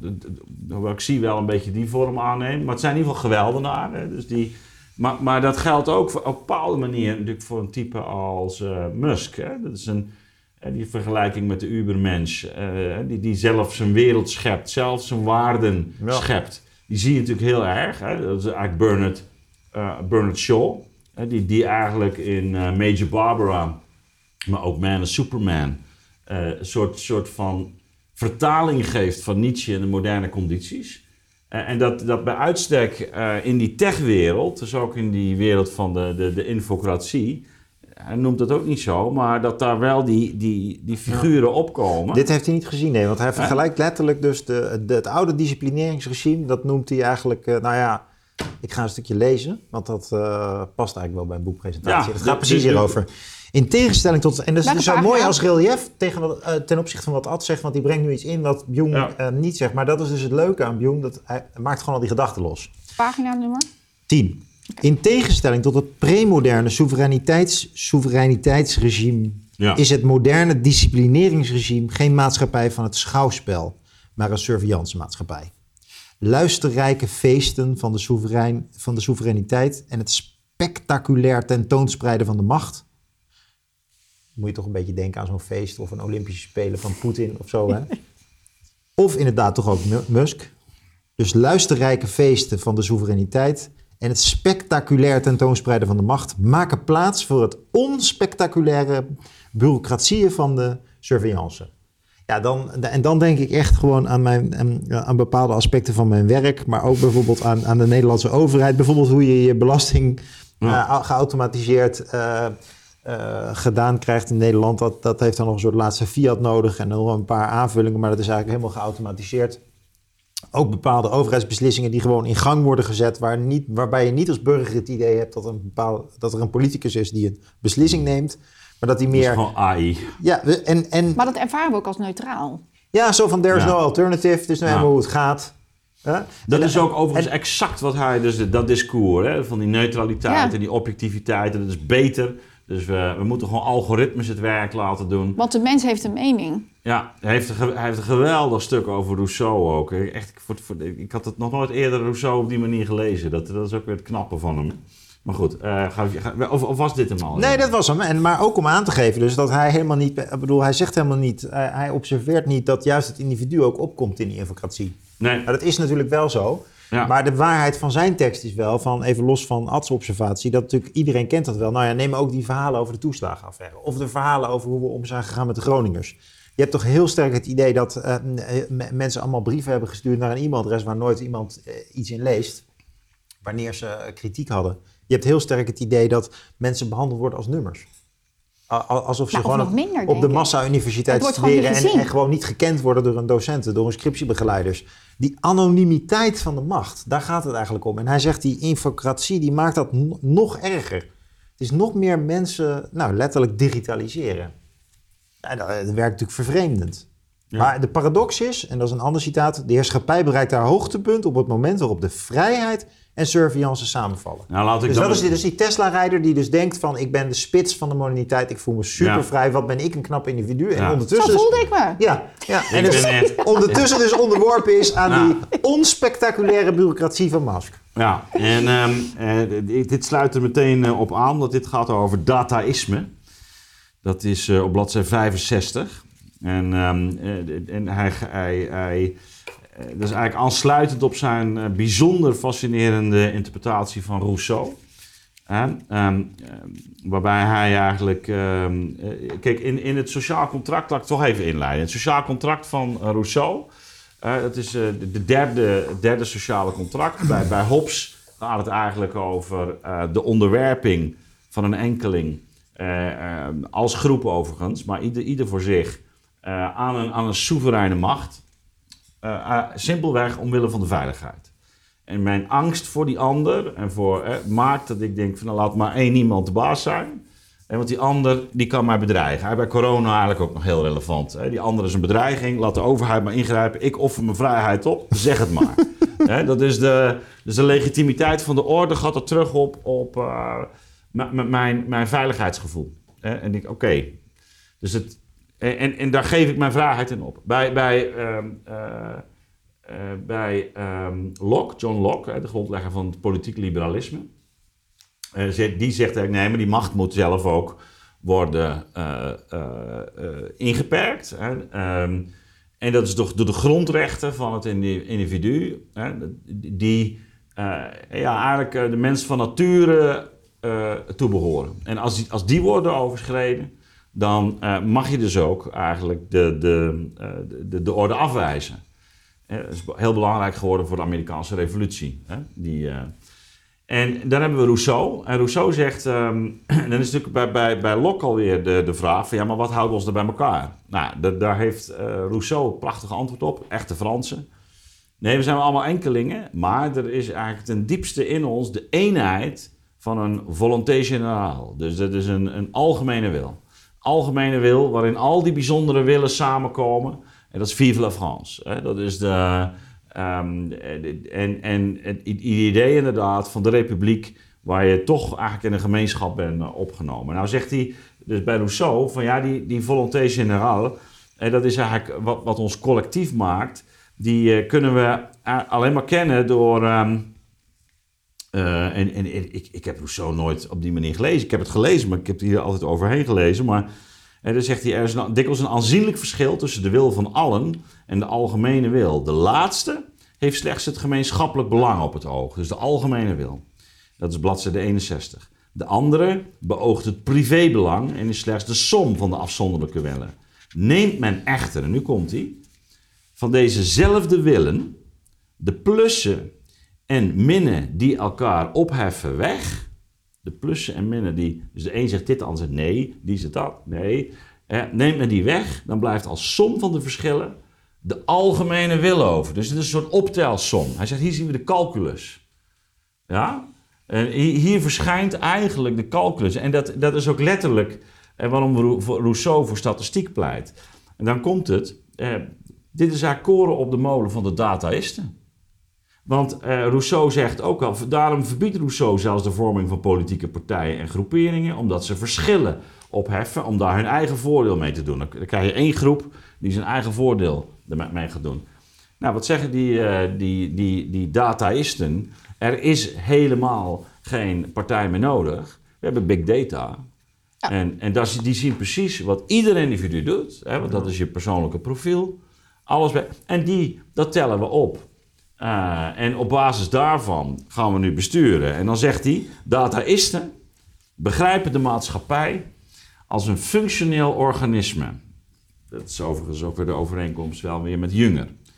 hoewel ik zie wel een beetje die vorm aannemen. Maar het zijn in ieder geval geweldenaren. Dus die... maar, maar dat geldt ook voor, op een bepaalde manier natuurlijk voor een type als uh, Musk. Hè? Dat is een, die vergelijking met de Ubermensch. Uh, die, die zelf zijn wereld schept. Zelf zijn waarden ja. schept. Die zie je natuurlijk heel erg. Hè? Dat is eigenlijk Bernard, uh, Bernard Shaw. Hè? Die, die eigenlijk in uh, Major Barbara... maar ook Man is Superman, uh, een soort, soort van vertaling geeft van Nietzsche in de moderne condities. Uh, en dat, dat bij uitstek uh, in die techwereld, dus ook in die wereld van de, de, de infocratie, hij noemt dat ook niet zo, maar dat daar wel die, die, die figuren ja. opkomen. Dit heeft hij niet gezien, nee, want hij vergelijkt uh? letterlijk dus de, de, het oude disciplineringsregime, dat noemt hij eigenlijk, uh, nou ja, ik ga een stukje lezen, want dat uh, past eigenlijk wel bij een boekpresentatie. Ja, dat gaat precies hierover. In tegenstelling tot... En dat is dus zo mooi als relief tegen wat, uh, ten opzichte van wat Ad zegt, want die brengt nu iets in wat Byung ja. uh, niet zegt. Maar dat is dus het leuke aan Byung, dat hij maakt gewoon al die gedachten los. Paginanummer? tien. Okay. In tegenstelling tot het premoderne soevereiniteits, soevereiniteitsregime... Ja. is het moderne disciplineringsregime geen maatschappij van het schouwspel, maar een surveillantemaatschappij. Luisterrijke feesten van de, soeverein, van de soevereiniteit en het spectaculair tentoonspreiden van de macht... Moet je toch een beetje denken aan zo'n feest of een Olympische Spelen van Poetin of zo, hè? Of inderdaad toch ook Musk. Dus luisterrijke feesten van de soevereiniteit en het spectaculair tentoonspreiden van de macht maken plaats voor het onspectaculaire bureaucratieën van de surveillance. Ja, dan, en dan denk ik echt gewoon aan, mijn, aan bepaalde aspecten van mijn werk, maar ook bijvoorbeeld aan, aan de Nederlandse overheid. Bijvoorbeeld hoe je je belasting ja. uh, geautomatiseerd uh, uh, gedaan krijgt in Nederland. Dat, dat heeft dan nog een soort laatste fiat nodig en nog een paar aanvullingen, maar dat is eigenlijk helemaal geautomatiseerd. Ook bepaalde overheidsbeslissingen die gewoon in gang worden gezet, waar niet, waarbij je niet als burger het idee hebt dat, een bepaal, dat er een politicus is die een beslissing neemt, maar dat die meer... Dat is gewoon A I. Ja, en, en... Maar dat ervaren we ook als neutraal. Ja, zo van there is ja. no alternative, het is nou helemaal hoe het gaat. Huh? Dat en, is ook overigens en, exact wat hij, dus dat discours, hè, van die neutraliteit ja. en die objectiviteit, dat is beter. Dus we, we moeten gewoon algoritmes het werk laten doen. Want de mens heeft een mening. Ja, hij heeft, een, hij heeft een geweldig stuk over Rousseau ook. Echt, voor, voor, ik had het nog nooit eerder Rousseau op die manier gelezen. Dat, dat is ook weer het knappe van hem. Maar goed, uh, ga, ga, of, of was dit hem al? Nee, dat was hem. En, maar ook om aan te geven dus dat hij helemaal niet... Ik bedoel, hij zegt helemaal niet... Uh, hij observeert niet dat juist het individu ook opkomt in die infocratie. Nee. Maar dat is natuurlijk wel zo. Ja. Maar de waarheid van zijn tekst is wel, van even los van Ad's observatie, dat natuurlijk iedereen kent dat wel. Nou ja, neem ook die verhalen over de toeslagenaffaire. Of de verhalen over hoe we om zijn gegaan met de Groningers. Je hebt toch heel sterk het idee dat uh, m- mensen allemaal brieven hebben gestuurd naar een e-mailadres waar nooit iemand uh, iets in leest. wanneer ze kritiek hadden. Je hebt heel sterk het idee dat mensen behandeld worden als nummers. Alsof ze nou, gewoon minder, op de massa-universiteit studeren en, en gewoon niet gekend worden door een docenten, door hun scriptiebegeleiders. Die anonimiteit van de macht, daar gaat het eigenlijk om. En hij zegt die infocratie, die maakt dat n- nog erger. Het is nog meer mensen, nou letterlijk digitaliseren. Ja, dat, dat werkt natuurlijk vervreemdend. Ja. Maar de paradox is, en dat is een ander citaat, de heerschappij bereikt haar hoogtepunt op het moment waarop de vrijheid en surveillance samenvallen. Nou, laat ik dus dan dat is die, dus die Tesla-rijder die dus denkt van, ik ben de spits van de moderniteit, ik voel me super vrij, ja. Wat ben ik een knap individu. En ja. ondertussen Zo voelde ik me. Ja, ja. En dus ondertussen dus onderworpen is aan ja. die onspectaculaire bureaucratie van Musk. Ja, en um, uh, dit sluit er meteen uh, op aan, want dit gaat over dataïsme. Dat is uh, op bladzijde vijfenzestig. En, um, uh, en hij... hij, hij Dat is eigenlijk aansluitend op zijn uh, bijzonder fascinerende interpretatie van Rousseau. Uh, um, uh, waarbij hij eigenlijk... Uh, uh, kijk, in, in het sociaal contract, laat ik toch even inleiden. Het sociaal contract van uh, Rousseau, uh, dat is uh, de derde, derde sociale contract. Bij, bij Hobbes gaat het eigenlijk over uh, de onderwerping van een enkeling, uh, uh, als groep overigens, maar ieder, ieder voor zich, uh, aan, een, aan een soevereine macht. Uh, uh, simpelweg omwille van de veiligheid. En mijn angst voor die ander en voor, eh, maakt dat ik denk van nou, laat maar één iemand de baas zijn. En want die ander die kan mij bedreigen. Hij bij corona eigenlijk ook nog heel relevant. Hè. Die ander is een bedreiging, laat de overheid maar ingrijpen. Ik offer mijn vrijheid op, zeg het maar. Hè, dat is de, dus de legitimiteit van de orde gaat er terug op, op uh, m- m- mijn, mijn veiligheidsgevoel. Hè. En ik, oké, okay. dus het... En, en daar geef ik mijn vrijheid in op. Bij, bij, um, uh, uh, bij um, Locke, John Locke, de grondlegger van het politiek liberalisme, uh, die zegt eigenlijk nee, maar die macht moet zelf ook worden uh, uh, uh, ingeperkt. Hè. Um, en dat is door, door de grondrechten van het individu, hè, die uh, ja, eigenlijk uh, de mens van nature uh, toebehoren. En als die, als die worden overschreden, dan uh, mag je dus ook eigenlijk de, de, uh, de, de orde afwijzen. Uh, dat is heel belangrijk geworden voor de Amerikaanse revolutie. Hè? Die, uh... En dan hebben we Rousseau. En Rousseau zegt, um, dan is natuurlijk bij, bij, bij Locke alweer de, de vraag van ja, maar wat houdt ons er bij elkaar? Nou, de, daar heeft uh, Rousseau een prachtige antwoord op, echte Franse. Nee, we zijn allemaal enkelingen, maar er is eigenlijk ten diepste in ons de eenheid van een volonté générale. Dus dat is een, een algemene wil. Algemene wil, waarin al die bijzondere willen samenkomen. En dat is Vive la France. Hè? Dat is de, um, en, en het idee inderdaad van de republiek, waar je toch eigenlijk in een gemeenschap bent opgenomen. Nou zegt hij, dus bij Rousseau, van ja, die, die volonté générale, en dat is eigenlijk wat, wat ons collectief maakt, die uh, kunnen we alleen maar kennen door... Um, Uh, en en, en ik, ik heb Rousseau nooit op die manier gelezen. Ik heb het gelezen, maar ik heb het hier altijd overheen gelezen. Maar en dan zegt hij, er is een, dikwijls een aanzienlijk verschil tussen de wil van allen en de algemene wil. De laatste heeft slechts het gemeenschappelijk belang op het oog. Dus de algemene wil. Dat is bladzijde eenenzestig. De andere beoogt het privébelang en is slechts de som van de afzonderlijke willen. Neemt men echter, en nu komt hij, van dezezelfde willen de plussen en minnen die elkaar opheffen weg. De plussen en minnen die... Dus de een zegt dit, de ander zegt nee. Die zegt dat, nee. Eh, neemt men die weg, dan blijft als som van de verschillen de algemene wil over. Dus het is een soort optelsom. Hij zegt, hier zien we de calculus. Ja? En hier, hier verschijnt eigenlijk de calculus. En dat, dat is ook letterlijk eh, waarom Rousseau voor statistiek pleit. En dan komt het... Eh, dit is haar koren op de molen van de dataïsten. Want uh, Rousseau zegt ook al, daarom verbiedt Rousseau zelfs de vorming van politieke partijen en groeperingen, omdat ze verschillen opheffen om daar hun eigen voordeel mee te doen. Dan krijg je één groep die zijn eigen voordeel ermee gaat doen. Nou, wat zeggen die, uh, die, die, die dataïsten? Er is helemaal geen partij meer nodig. We hebben big data. Ja. En, en dat, die zien precies wat ieder individu doet, hè, want dat is je persoonlijke profiel. Alles bij, en die, dat tellen we op. Uh, en op basis daarvan gaan we nu besturen. En dan zegt hij, dataïsten begrijpen de maatschappij als een functioneel organisme. Dat is overigens ook weer de overeenkomst wel weer met Jünger.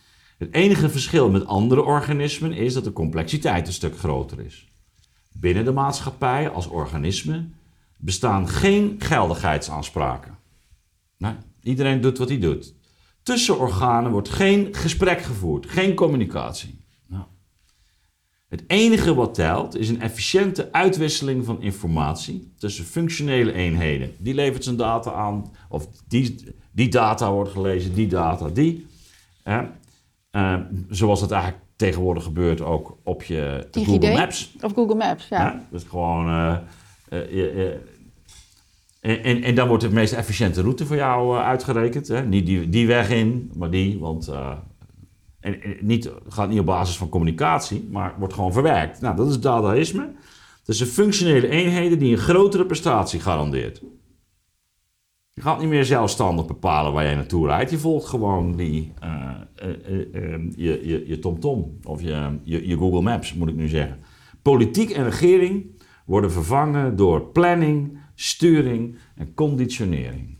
Het enige verschil met andere organismen is dat de complexiteit een stuk groter is. Binnen de maatschappij als organisme bestaan geen geldigheidsaanspraken. Nee, iedereen doet wat hij doet. Tussen organen wordt geen gesprek gevoerd, geen communicatie. Nou. Het enige wat telt is een efficiënte uitwisseling van informatie tussen functionele eenheden. Die levert zijn data aan, of die, die data wordt gelezen, die data, die. Eh, uh, zoals het eigenlijk tegenwoordig gebeurt ook op je Google Maps. Of Google Maps, ja. ja dat is gewoon... Uh, uh, uh, uh, En, en, en dan wordt de meest efficiënte route voor jou uh, uitgerekend. Hè? Niet die, die weg in, maar die. Want uh, en, en niet, het gaat niet op basis van communicatie, maar wordt gewoon verwerkt. Nou, dat is dadaïsme. Dat zijn functionele eenheden die een grotere prestatie garandeert. Je gaat niet meer zelfstandig bepalen waar jij naartoe rijdt. Je volgt gewoon die, uh, uh, uh, uh, je, je, je TomTom of je, je, je Google Maps, moet ik nu zeggen. Politiek en regering worden vervangen door planning, sturing en conditionering.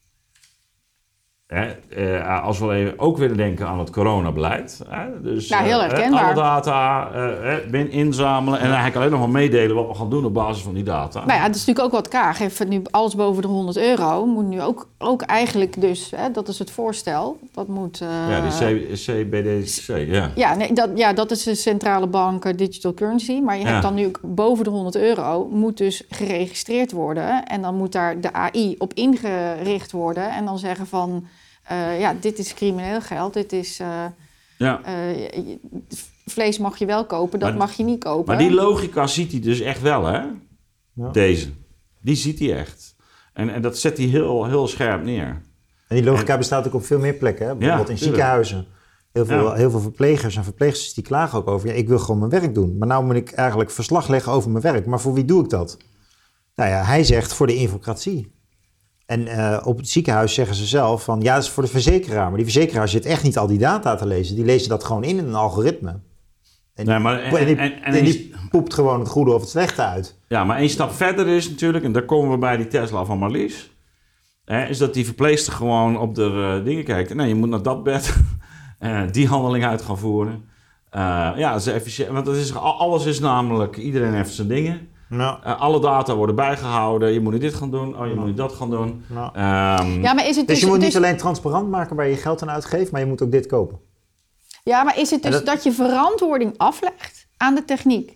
Hè, eh, als we even ook willen denken aan het coronabeleid. Hè, dus, nou, heel herkenbaar. Uh, alle data uh, binnen inzamelen en eigenlijk alleen nog maar meedelen wat we gaan doen op basis van die data. Nou ja, het is natuurlijk ook wat kaag. Even nu alles boven de honderd euro moet nu ook, ook eigenlijk dus, hè, dat is het voorstel. Dat moet... Uh, ja, die C B D C, ja. Ja, nee, dat, ja, dat is de centrale bank uh, digital currency. Maar je ja. hebt dan nu boven de honderd euro moet dus geregistreerd worden. En dan moet daar de A I op ingericht worden. En dan zeggen van... Uh, ja, dit is crimineel geld, dit is... Uh, ja. uh, vlees mag je wel kopen, dat maar, mag je niet kopen. Maar die logica ziet hij dus echt wel, hè? Ja. Deze. Die ziet hij echt. En, en dat zet hij heel, heel scherp neer. En die logica en, bestaat ook op veel meer plekken, hè? Bijvoorbeeld ja, in ziekenhuizen. Heel veel, ja. heel veel verplegers en verpleegsters die klagen ook over... Ja, ik wil gewoon mijn werk doen, maar nou moet ik eigenlijk verslag leggen over mijn werk. Maar voor wie doe ik dat? Nou ja, hij zegt voor de infocratie. En uh, op het ziekenhuis zeggen ze zelf van... ja, dat is voor de verzekeraar. Maar die verzekeraar zit echt niet al die data te lezen. Die lezen dat gewoon in een algoritme. En, nee, maar, en, en, die, en, en, en die poept gewoon het goede of het slechte uit. Ja, maar één stap verder is natuurlijk... en daar komen we bij die Tesla van Marlies... Hè, is dat die verpleegster gewoon op de uh, dingen kijkt. Nee, je moet naar dat bed... uh, die handeling uit gaan voeren. Uh, ja, dat is efficiënt. Want dat is, alles is namelijk... iedereen heeft zijn dingen... No. Uh, alle data worden bijgehouden. Je moet nu dit gaan doen. Oh, je no. moet nu dat gaan doen. No. Um, ja, maar is het dus, dus je moet dus, niet alleen transparant maken waar je geld aan uitgeeft, maar je moet ook dit kopen. Ja, maar is het dus dat, dat je verantwoording aflegt aan de techniek?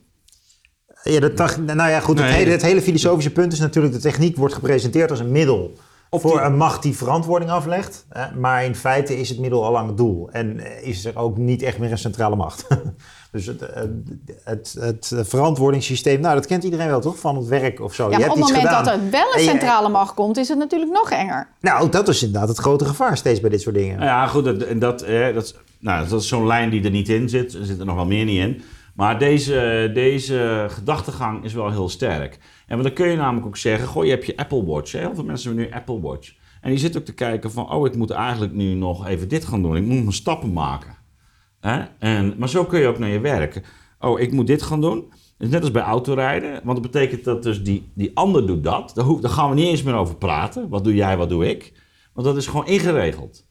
Ja, dat, nou ja, goed. Nee. Het, hele, het hele filosofische punt is natuurlijk... de techniek wordt gepresenteerd als een middel... Of voor die... een macht die verantwoording aflegt. Hè, maar in feite is het middel al lang het doel. En is er ook niet echt meer een centrale macht. Dus het, het, het, het verantwoordingssysteem, nou dat kent iedereen wel toch, van het werk of zo. Ja, je maar hebt op het moment gedaan. dat er wel een centrale macht komt, is het natuurlijk nog enger. Nou, dat is inderdaad het grote gevaar steeds bij dit soort dingen. Nou ja, goed, dat, dat, eh, dat, nou, dat is zo'n lijn die er niet in zit. Er zit er nog wel meer niet in. Maar deze, deze gedachtegang is wel heel sterk. En dan kun je namelijk ook zeggen, goh, je hebt je Apple Watch. Hè? Heel veel mensen hebben nu Apple Watch. En die zitten ook te kijken van, oh, ik moet eigenlijk nu nog even dit gaan doen. Ik moet mijn stappen maken. Hè? En, maar zo kun je ook naar je werk. Oh, ik moet dit gaan doen. Dus net als bij autorijden. Want dat betekent dat dus die, die ander doet dat. Daar, hoef, daar gaan we niet eens meer over praten. Wat doe jij, wat doe ik? Want dat is gewoon ingeregeld.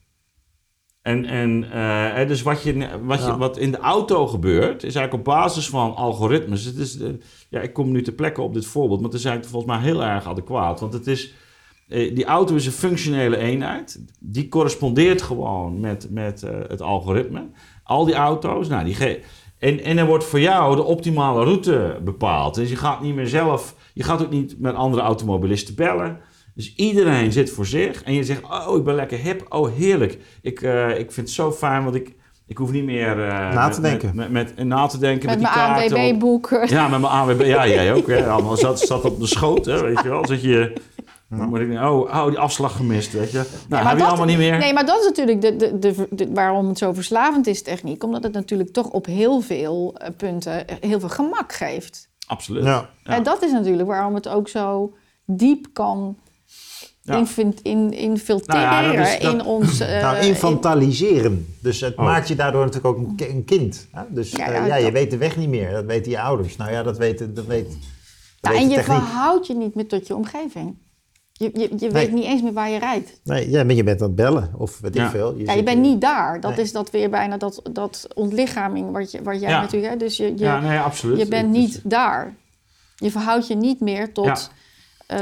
En, en uh, dus wat, je, wat, je, ja. wat in de auto gebeurt, is eigenlijk op basis van algoritmes. Het is, uh, ja, ik kom nu ter plekke op dit voorbeeld, maar het is eigenlijk volgens mij heel erg adequaat. Want het is, uh, die auto is een functionele eenheid. Die correspondeert gewoon met, met uh, het algoritme. Al die auto's, nou, die ge- en, en er wordt voor jou de optimale route bepaald. Dus je gaat niet meer zelf, je gaat ook niet met andere automobilisten bellen. Dus iedereen zit voor zich en je zegt, oh, ik ben lekker hip, oh, heerlijk. Ik, uh, ik vind het zo fijn, want ik, ik hoef niet meer uh, na te met, denken. Met, met, met, na te denken. Met, met die mijn A N W B-boek. Ja, met mijn A N W B. Ja, jij ook. Hè. Allemaal zat, zat op de schoot, hè, weet je wel. Zat je, dan moet ik, oh, oh, die afslag gemist, weet je. Nou, ja, heb je allemaal niet meer. Nee, maar dat is natuurlijk de, de, de, de, waarom het zo verslavend is, techniek. Omdat het natuurlijk toch op heel veel uh, punten heel veel gemak geeft. Absoluut. Ja. Ja. En dat is natuurlijk waarom het ook zo diep kan... Ja. Infint, in, infiltreren nou ja, dat is, dat, in ons... Uh, nou, infantaliseren. Dus het oh. maakt je daardoor natuurlijk ook een, een kind. Hè? Dus ja, ja, uh, ja, je weet de weg niet meer. Dat weten je ouders. Nou ja, dat weet... Dat weet, dat ja, weet en de je techniek. verhoudt je niet meer tot je omgeving. Je, je, je Nee. weet niet eens meer waar je rijdt. Nee, ja, maar je bent aan het bellen of weet Ja. ik veel. Ja, je zit- bent niet daar. Dat Nee. is dat weer bijna dat, dat ontlichaming wat, je, wat jij Ja. natuurlijk... Hè? Dus je, je, Ja, nee, absoluut. je bent Het is- niet daar. Je verhoudt je niet meer tot... Ja.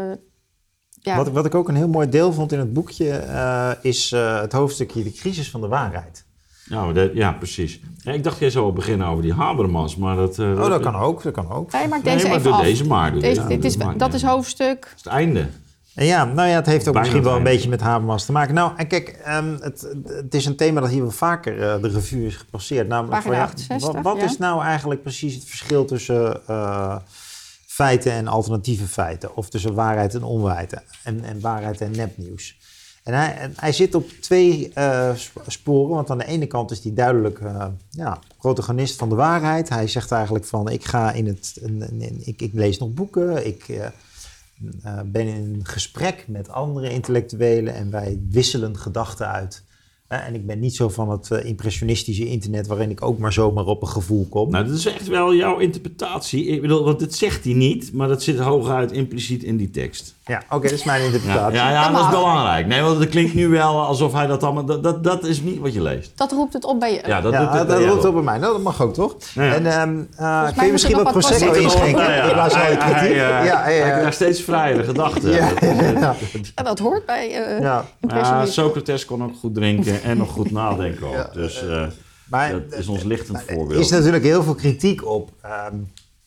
ja. Wat, wat ik ook een heel mooi deel vond in het boekje uh, is uh, het hoofdstukje de crisis van de waarheid. Ja, maar dat, ja precies. Ja, ik dacht jij zou wel beginnen over die Habermas, maar dat... Uh, Oh, dat kan ook, dat kan ook. Nee, maak Nee, deze maar even doe af. deze maar. Doe Deze, deze, dit doe is, maar, dat ja. is hoofdstuk... Dat is het einde. En ja, nou ja, het heeft ook Bijna misschien wel een het einde. beetje met Habermas te maken. Nou, en kijk, um, het, het is een thema dat hier wel vaker uh, de revue is gepasseerd. Namelijk Pagina van, ja, achtenzestig, wat wat ja. is nou eigenlijk precies het verschil tussen uh, feiten en alternatieve feiten? Of tussen waarheid en onwaarheid en, en waarheid en nepnieuws? En hij, en hij zit op twee uh, sporen, want aan de ene kant is hij duidelijk uh, ja, protagonist van de waarheid. Hij zegt eigenlijk van, ik ga in het, in, in, ik, ik lees nog boeken, ik uh, uh, ben in gesprek met andere intellectuelen en wij wisselen gedachten uit. Uh, en ik ben niet zo van het uh, impressionistische internet waarin ik ook maar zomaar op een gevoel kom. Nou, dat is echt wel jouw interpretatie. Ik bedoel, want dit zegt hij niet, maar dat zit hooguit impliciet in die tekst. Ja, oké, okay, dat is mijn Ja, interpretatie. ja, ja Dat dat is mag. belangrijk. Nee, want het klinkt nu wel alsof hij dat allemaal... Dat, dat, dat is niet wat je leest. Dat roept het op bij je. Ja, dat Ja, doet het dat bij jou. roept op bij mij. Nou, dat mag ook, toch? Ja, ja. En um, uh, kun mij je moet misschien er wat nog wat Prosecco Prosecco inschenken? Ja, ja. In plaats van Hij- kritiek. hij, Ja, eh, ja, Hij ja. krijgt steeds vrijere gedachten. Ja, ja. Ja, dat hoort bij uh, Ja. Ja, impressionisme. Socrates kon ook goed drinken en nog goed nadenken ook. Ja, Dus uh, Maar dat is ons lichtend er voorbeeld. is natuurlijk heel veel kritiek op, um,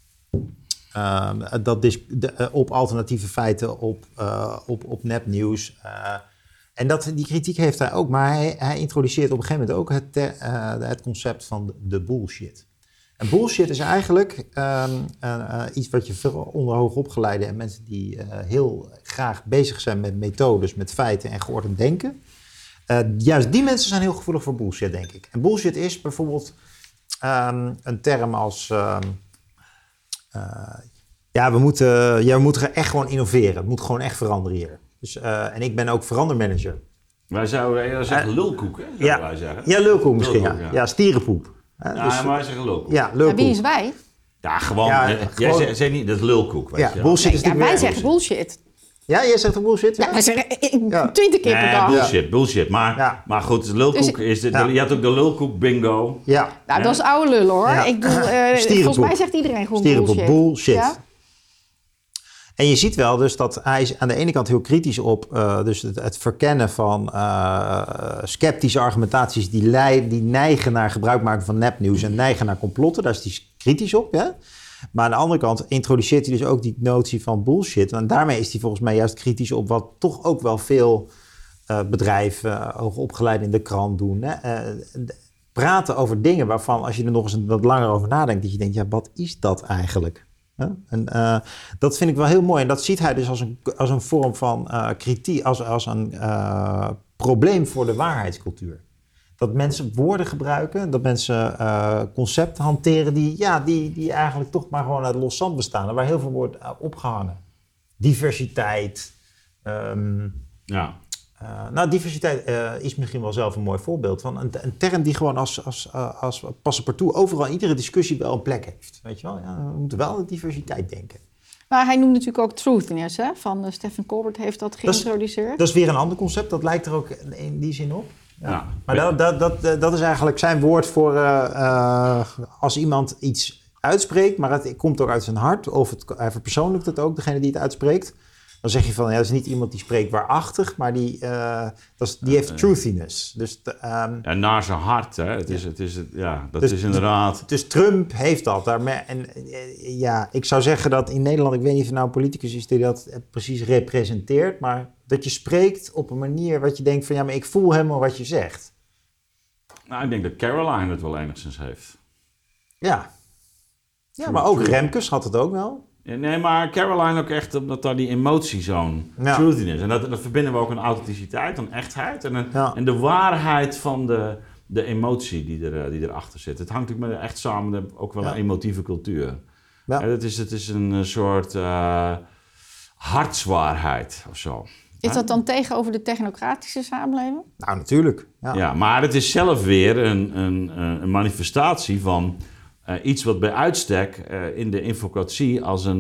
um, dat dis- de, uh, op alternatieve feiten, op, uh, op, op nepnieuws. Uh, en dat, die kritiek heeft hij ook, maar hij, hij introduceert op een gegeven moment ook het, te, uh, het concept van de, de bullshit. En bullshit is eigenlijk um, uh, uh, iets wat je veel onder hoogopgeleide en mensen die uh, heel graag bezig zijn met methodes, met feiten en geordend denken. Uh, juist die mensen zijn heel gevoelig voor bullshit, denk ik. En bullshit is bijvoorbeeld um, een term als... Um, uh, ja, we moeten, ja, we moeten echt gewoon innoveren. Het moet gewoon echt veranderen hier. Dus, uh, en ik ben ook verandermanager. Wij zouden eerder zeggen lulkoek, hè? Zouden Ja, wij zeggen. ja lulkoek misschien. Lulkoek, ja. ja. Ja, stierenpoep. Hè, Ja, dus, maar wij zeggen lulkoek. ja, Ja, lulkoek. wie is wij? Ja, gewoon. Ja, hè, jij gewoon- zegt, zegt niet, dat is lulkoek. Weet Ja, je wel. bullshit Nee, is ja, natuurlijk wij weer- zeggen bullshit. Ja, jij zegt ook bullshit? Ja, wij zeggen eh, Ja. twintig keer per Nee, dag. bullshit, bullshit. Maar, Ja. maar goed, lulkoek Dus- is... De, Ja. Je had ook de lulkoek bingo. Ja, Nou, dat is oude lullen hoor. Ja. Ik bedoel, eh, Stierenpoep. volgens mij zegt iedereen gewoon stierenpoep, bullshit. bullshit. Ja? En je ziet wel dus dat hij is aan de ene kant heel kritisch op uh, dus het, het verkennen van uh, sceptische argumentaties die, lei, die neigen naar gebruik maken van nepnieuws en neigen naar complotten. Daar is hij kritisch op. Hè? Maar aan de andere kant introduceert hij dus ook die notie van bullshit. En daarmee is hij volgens mij juist kritisch op wat toch ook wel veel uh, bedrijven, uh, hoogopgeleid in de krant doen. Hè? Uh, praten over dingen waarvan als je er nog eens wat langer over nadenkt, dat je denkt, ja, wat is dat eigenlijk? Ja, en uh, dat vind ik wel heel mooi. En dat ziet hij dus als een, als een vorm van uh, kritiek, als, als een uh, probleem voor de waarheidscultuur. Dat mensen woorden gebruiken, dat mensen uh, concepten hanteren die, ja, die, die eigenlijk toch maar gewoon uit los zand bestaan. En waar heel veel wordt uh, opgehangen. Diversiteit. Um, Ja. Uh, nou, diversiteit uh, is misschien wel zelf een mooi voorbeeld van een, een term die gewoon als, als, uh, als passepartout overal in iedere discussie wel een plek heeft. Weet je wel? Ja, we moeten wel aan diversiteit denken. Maar hij noemt natuurlijk ook truthiness, hè? Van uh, Stephen Colbert heeft dat Dat is- geïntroduceerd. Dat is weer een ander concept, dat lijkt er ook in die zin op. Ja. Ja. Maar dat, dat, dat, dat is eigenlijk zijn woord voor uh, uh, als iemand iets uitspreekt, maar het komt ook uit zijn hart, of het, hij verpersoonlijkt het ook, degene die het uitspreekt. Dan zeg je van, ja, dat is niet iemand die spreekt waarachtig, maar die, uh, dat is, die heeft truthiness. Dus, de, um, Ja, naar zijn hart, hè. Het is, het is, het, ja, dat Dus- is inderdaad... dus Trump heeft dat. Daarmee, en uh, ja, ik zou zeggen dat in Nederland, ik weet niet of er nou een politicus is die dat uh, precies representeert, maar dat je spreekt op een manier wat je denkt van, ja, maar ik voel helemaal wat je zegt. Nou, ik denk dat Caroline het wel enigszins heeft. Ja. Ja, maar ook Remkes had het ook wel. Ja, nee, maar Caroline ook echt omdat daar die emotie zo'n Ja. truth in is. En dat, dat verbinden we ook aan authenticiteit, aan echtheid en, een, Ja. en de waarheid van de, de emotie die, er, die erachter zit. Het hangt natuurlijk met echt samen met ook wel Ja. een emotieve cultuur. Ja. Ja, het, is, het is een soort uh, hartswaarheid of zo. Is dat dan tegenover de technocratische samenleving? Nou, natuurlijk. Ja. Ja, maar het is zelf weer een, een, een manifestatie van uh, iets wat bij uitstek uh, in de infocratie als een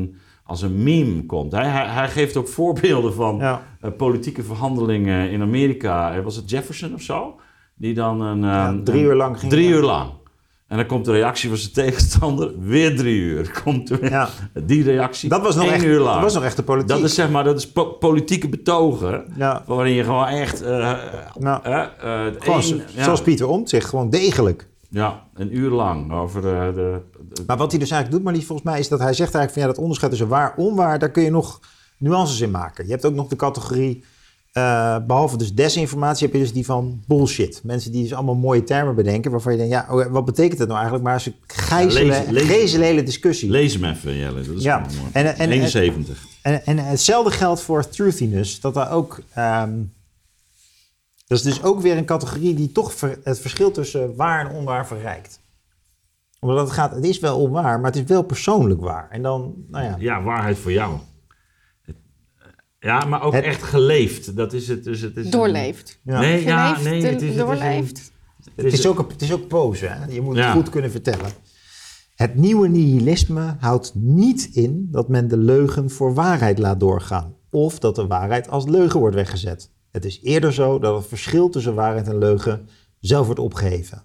als een meme komt. Hij, hij, hij geeft ook voorbeelden van Ja. uh, politieke verhandelingen in Amerika. Was het Jefferson of zo? Die dan een... Ja, um, drie een, uur lang ging Drie het. uur lang. En dan komt de reactie van zijn tegenstander. Weer drie uur. Komt er weer Ja. die reactie. Dat was nog één echt, uur lang. dat was nog echt de politiek. Dat is zeg maar, dat is po- politieke betogen. Ja. Waarin je gewoon echt... Uh, Nou, uh, uh, Gewoon één, zo- ja, zoals Pieter Omtzigt, gewoon degelijk. ja, een uur lang over de... de, de Maar wat hij dus eigenlijk doet, maar volgens mij, is dat hij zegt eigenlijk van ja, dat onderscheid tussen waar en onwaar, daar kun je nog nuances in maken. Je hebt ook nog de categorie, uh, behalve dus desinformatie, heb je dus die van bullshit. Mensen die dus allemaal mooie termen bedenken, waarvan je denkt, ja, oh, wat betekent dat nou eigenlijk? Maar ze gijzelen, Ja, lees- lees- gijzelen de hele discussie. Lees hem even, Jelle. Dat is Ja. gewoon mooi. En- en- eenenzeventig. En, en hetzelfde geldt voor truthiness, dat daar ook... Um, dat is dus ook weer een categorie die toch ver, het verschil tussen waar en onwaar verrijkt. Omdat het gaat, het is wel onwaar, maar het is wel persoonlijk waar. En dan, nou ja... Ja, waarheid voor jou. Het- Ja, maar ook Het- echt geleefd. Dat is het. Dus het is Doorleefd. ja. Nee, ja, Geleefd, nee, de- het is, het is een- doorleefd. Het is ook, het is ook pose, hè? Je moet het Ja. goed kunnen vertellen. Het nieuwe nihilisme houdt niet in dat men de leugen voor waarheid laat doorgaan. Of dat de waarheid als leugen wordt weggezet. Het is eerder zo dat het verschil tussen waarheid en leugen zelf wordt opgeheven.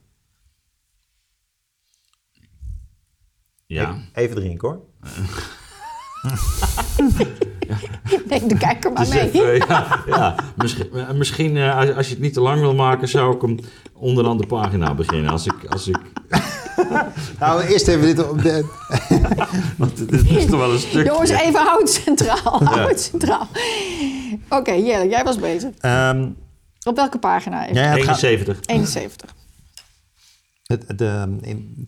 Ja. Even drinken hoor. Neem de kijker maar Dus mee. even, ja, ja, misschien, eh, misschien eh, als, als je het niet te lang wil maken, zou ik hem onderaan de pagina beginnen. Als ik, als ik, Nou, eerst even dit op de... want dit is toch wel een stuk. Jongens, even hout centraal. Hout centraal. Oké, Jelle, jij was bezig. Um, Op welke pagina even? ja, het gaat, eenenzeventig. eenenzeventig. het, het, um, in,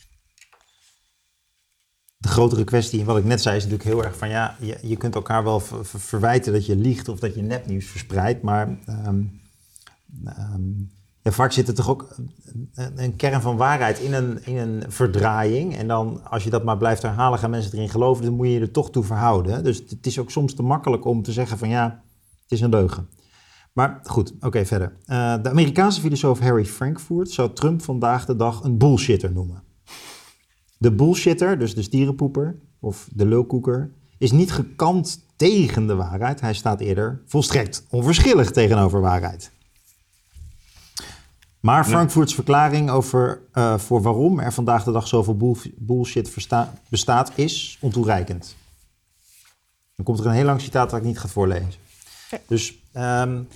de grotere kwestie, en wat ik net zei, is natuurlijk heel erg van ja, je, je kunt elkaar wel ver- ver- verwijten dat je liegt of dat je nepnieuws verspreidt, maar um, um, ja, vaak zit er toch ook een, een kern van waarheid in een, in een verdraaiing. En dan, als je dat maar blijft herhalen, gaan mensen erin geloven, dan moet je je er toch toe verhouden. Dus het is ook soms te makkelijk om te zeggen van ja, het is een leugen. Maar goed, oké, okay, verder. Uh, de Amerikaanse filosoof Harry Frankfurt zou Trump vandaag de dag een bullshitter noemen. De bullshitter, dus de stierenpoeper of de lulkoeker, is niet gekant tegen de waarheid. Hij staat eerder volstrekt onverschillig tegenover waarheid. Maar Frankfurts verklaring over uh, voor waarom er vandaag de dag zoveel bull, bullshit versta, bestaat is ontoereikend. Dan komt er een heel lang citaat dat ik niet ga voorlezen. Ja. Dus um,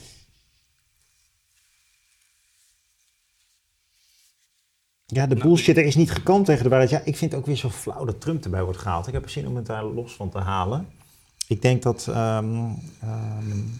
ja, de bullshitter is niet gekant tegen de waarheid. Ja, ik vind het ook weer zo flauw dat Trump erbij wordt gehaald. Ik heb er zin om het daar los van te halen. Ik denk dat... Um, um,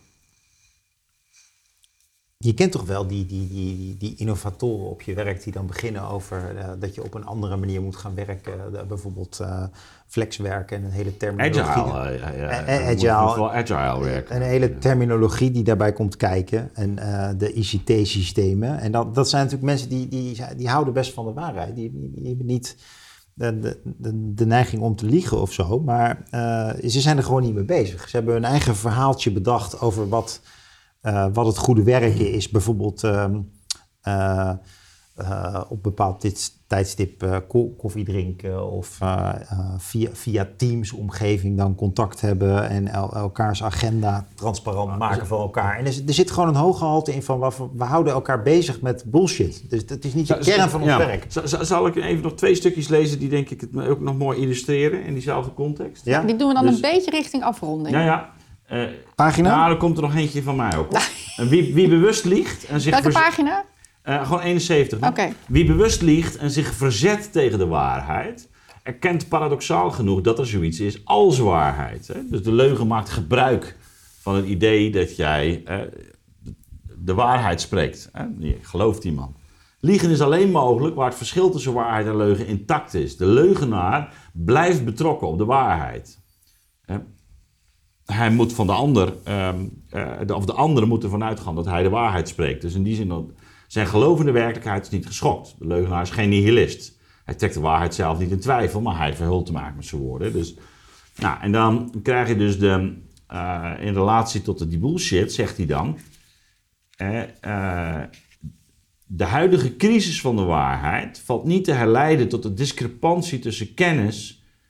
je kent toch wel die, die, die, die innovatoren op je werk die dan beginnen over uh, dat je op een andere manier moet gaan werken. Uh, bijvoorbeeld uh, flexwerken en een hele terminologie. Agile. Uh, ja, ja. Uh, agile. Wel agile werken. Een hele terminologie die daarbij komt kijken. En uh, de I C T-systemen. En dat, dat zijn natuurlijk mensen die, die, die houden best van de waarheid. Die, die, die hebben niet de, de, de, de neiging om te liegen of zo. Maar uh, ze zijn er gewoon niet mee bezig. Ze hebben hun eigen verhaaltje bedacht over wat... Uh, wat het goede werken is, bijvoorbeeld um, uh, uh, op bepaald dit tijdstip uh, ko- koffie drinken of uh, uh, via, via Teams-omgeving dan contact hebben en el- elkaars agenda transparant maken van elkaar. En er, er zit gewoon een hoog gehalte in van we, we houden elkaar bezig met bullshit. Dus het is niet de kern van ons ja. werk. Z- zal ik even nog twee stukjes lezen die denk ik het ook nog mooi illustreren in diezelfde context? Ja? Die doen we dan Dus- een beetje richting afronding. Ja, ja. Uh, Pagina? Nou, er komt er nog eentje van mij ook. Wie, wie bewust liegt en zich... Welke verz- pagina? Uh, gewoon eenenzeventig. Oké. Okay. Wie bewust liegt en zich verzet tegen de waarheid, erkent paradoxaal genoeg dat er zoiets is als waarheid. Hè? Dus de leugen maakt gebruik van het idee dat jij uh, de waarheid spreekt. Hè? Je gelooft iemand. Liegen is alleen mogelijk waar het verschil tussen waarheid en leugen intact is. De leugenaar blijft betrokken op de waarheid. Hè? Hij moet van de ander, um, uh, de, of de anderen moeten ervan uitgaan dat hij de waarheid spreekt. Dus in die zin, dat zijn geloof in de werkelijkheid is niet geschokt. De leugenaar is geen nihilist. Hij trekt de waarheid zelf niet in twijfel, maar hij verhult hem eigenlijk met zijn woorden. Dus, nou, en dan krijg je dus de, uh, in relatie tot de, die bullshit, zegt hij dan, uh, uh, de huidige crisis van de waarheid valt niet te herleiden tot de discrepantie tussen kennis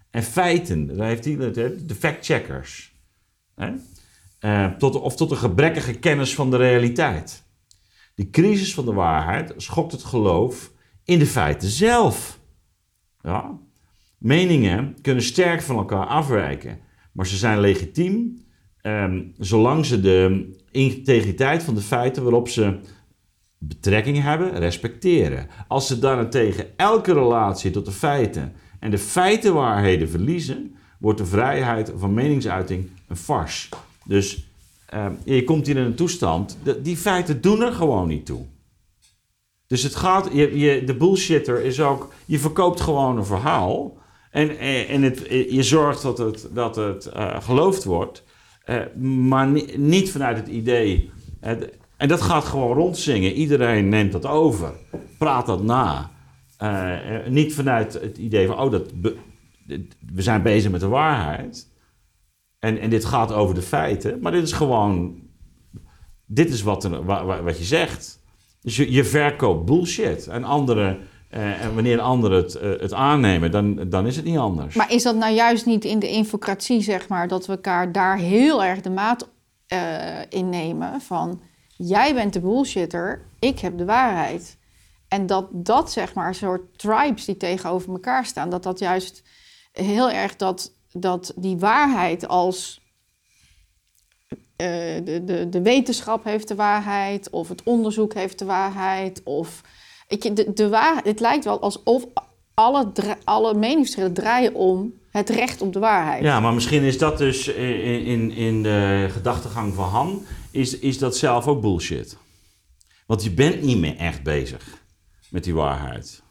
en feiten. Daar heeft hij de fact-checkers. Hè? Uh, tot, of tot een gebrekkige kennis van de realiteit. De crisis van de waarheid schokt het geloof in de feiten zelf. Ja? Meningen kunnen sterk van elkaar afwijken, maar ze zijn legitiem um, zolang ze de integriteit van de feiten waarop ze betrekking hebben, respecteren. Als ze daarentegen elke relatie tot de feiten en de feitenwaarheden verliezen, wordt de vrijheid van meningsuiting een farce. Dus uh, je komt hier in een toestand, de, die feiten doen er gewoon niet toe. Dus het gaat, je, je, de bullshitter is ook, je verkoopt gewoon een verhaal en, en het, je zorgt dat het, dat het uh, geloofd wordt, uh, maar ni, niet vanuit het idee. Uh, en dat gaat gewoon rondzingen. Iedereen neemt dat over, praat dat na. Uh, niet vanuit het idee van, oh, dat, we zijn bezig met de waarheid. En, en dit gaat over de feiten, maar dit is gewoon, dit is wat, er, wat, wat je zegt. Dus je, je verkoopt bullshit. En, anderen, eh, en wanneer anderen het, uh, het aannemen, dan, dan is het niet anders. Maar is dat nou juist niet in de infocratie, zeg maar, dat we elkaar daar heel erg de maat uh, in nemen van, jij bent de bullshitter, ik heb de waarheid. En dat dat, zeg maar, een soort tribes die tegenover elkaar staan, dat dat juist heel erg dat, dat die waarheid als uh, de, de, de wetenschap heeft de waarheid, of het onderzoek heeft de waarheid, of weet je, de, de waarheid, het lijkt wel alsof alle, alle meningsverschillen draaien om het recht op de waarheid. Ja, maar misschien is dat dus in, in, in de gedachtegang van Han, is, is dat zelf ook bullshit. Want je bent niet meer echt bezig met die waarheid.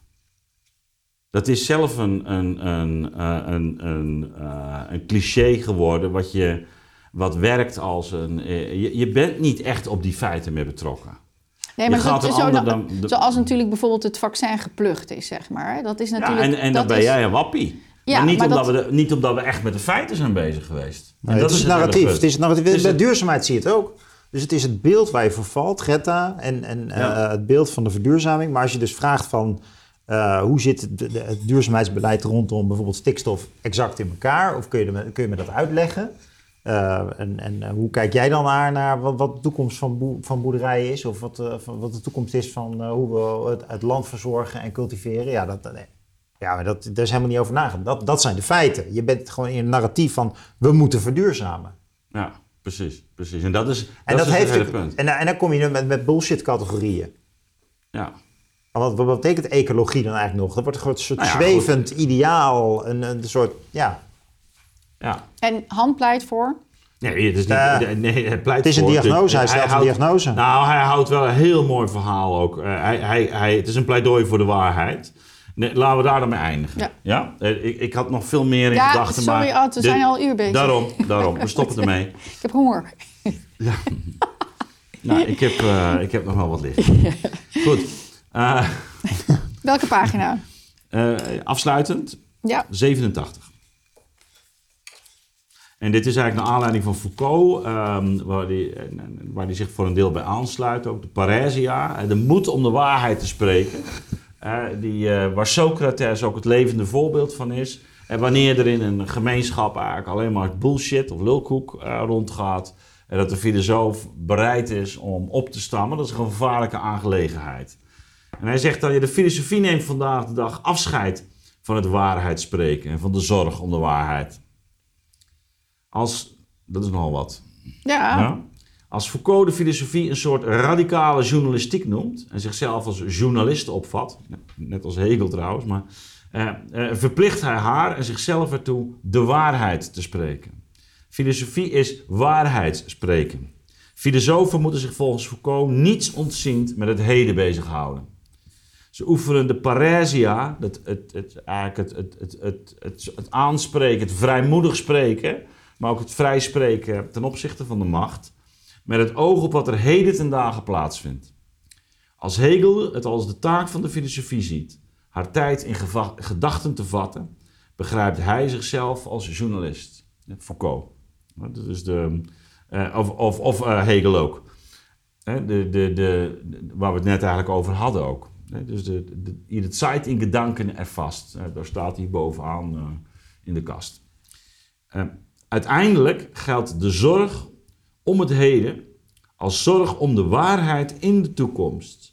Dat is zelf een, een, een, een, een, uh, een cliché geworden, wat, je, wat werkt als een... Uh, je, je bent niet echt op die feiten meer betrokken. Nee, maar dat, zo, dan, dan, de, zoals natuurlijk bijvoorbeeld het vaccin geplucht is, zeg maar. Dat is natuurlijk... Ja, en, en dat dan ben is, jij een wappie. Ja, maar niet, maar omdat dat, we de, niet omdat we echt met de feiten zijn bezig geweest. Nee, en dat het is is het narratief. Het is het narratief. Dus bij het, duurzaamheid zie je het ook. Dus het is het beeld waar je voor valt, Greta, en, en ja. uh, het beeld van de verduurzaming. Maar als je dus vraagt van uh, hoe zit het, de, het duurzaamheidsbeleid rondom bijvoorbeeld stikstof exact in elkaar? Of kun je, me, kun je me dat uitleggen? Uh, en en uh, hoe kijk jij dan naar, naar wat, wat de toekomst van, boe, van boerderijen is? Of wat, uh, van, wat de toekomst is van uh, hoe we het, het land verzorgen en cultiveren? Ja, dat, nee. ja maar dat, daar is helemaal niet over nagedacht. Dat, dat zijn de feiten. Je bent gewoon in een narratief van we moeten verduurzamen. Ja. Precies, precies. En dat is, dat en dat is heeft het hele het, punt. En, en dan kom je met, met bullshit-categorieën. Ja. Wat, wat betekent ecologie dan eigenlijk nog? Dat wordt een soort nou ja, zwevend goed. ideaal, een, een soort, ja. ja. En Han pleit voor? Nee, het is, niet, uh, nee, hij pleit het is voor, een diagnose, hij, hij stelt houdt, een diagnose. Nou, hij houdt wel een heel mooi verhaal ook. Uh, hij, hij, hij, het is een pleidooi voor de waarheid. Nee, laten we daar dan mee eindigen. Ja. ja? Ik, ik had nog veel meer in ja, gedachten. Sorry, maar Ad, we zijn al een uur bezig. Daarom, daarom. We stoppen ermee. Ik heb honger. Ja. Nou, ik heb, uh, ik heb nog wel wat liggen. Goed. Uh, Welke pagina? Uh, afsluitend. Ja. zevenentachtig. En dit is eigenlijk naar aanleiding van Foucault, um, waar die, waar die zich voor een deel bij aansluit. Ook de parousia, de moed om de waarheid te spreken. Uh, die, uh, waar Socrates ook het levende voorbeeld van is. En wanneer er in een gemeenschap eigenlijk alleen maar bullshit of lulkoek uh, rondgaat. En dat de filosoof bereid is om op te staan. Maar dat is een gevaarlijke aangelegenheid. En hij zegt dat je de filosofie neemt vandaag de dag afscheid van het waarheid spreken. En van de zorg om de waarheid. Als, dat is nogal wat. Ja. ja. Als Foucault de filosofie een soort radicale journalistiek noemt en zichzelf als journalist opvat, net als Hegel trouwens, maar uh, uh, verplicht hij haar en zichzelf ertoe de waarheid te spreken. Filosofie is waarheidsspreken. Filosofen moeten zich volgens Foucault niets ontziend met het heden bezighouden. Ze oefenen de parousia, het, het, het, eigenlijk het, het, het, het, het, het aanspreken, het vrijmoedig spreken, maar ook het vrijspreken ten opzichte van de macht, met het oog op wat er heden ten dagen plaatsvindt. Als Hegel het als de taak van de filosofie ziet, haar tijd in geva- gedachten te vatten, begrijpt hij zichzelf als journalist. Foucault. Dus de, uh, of of, of uh, Hegel ook. De, de, de, de, waar we het net eigenlijk over hadden ook. Dus de, de, de Zeit in Gedanken erfasst. Daar staat hij bovenaan uh, in de kast. Uh, uiteindelijk geldt de zorg om het heden als zorg om de waarheid in de toekomst.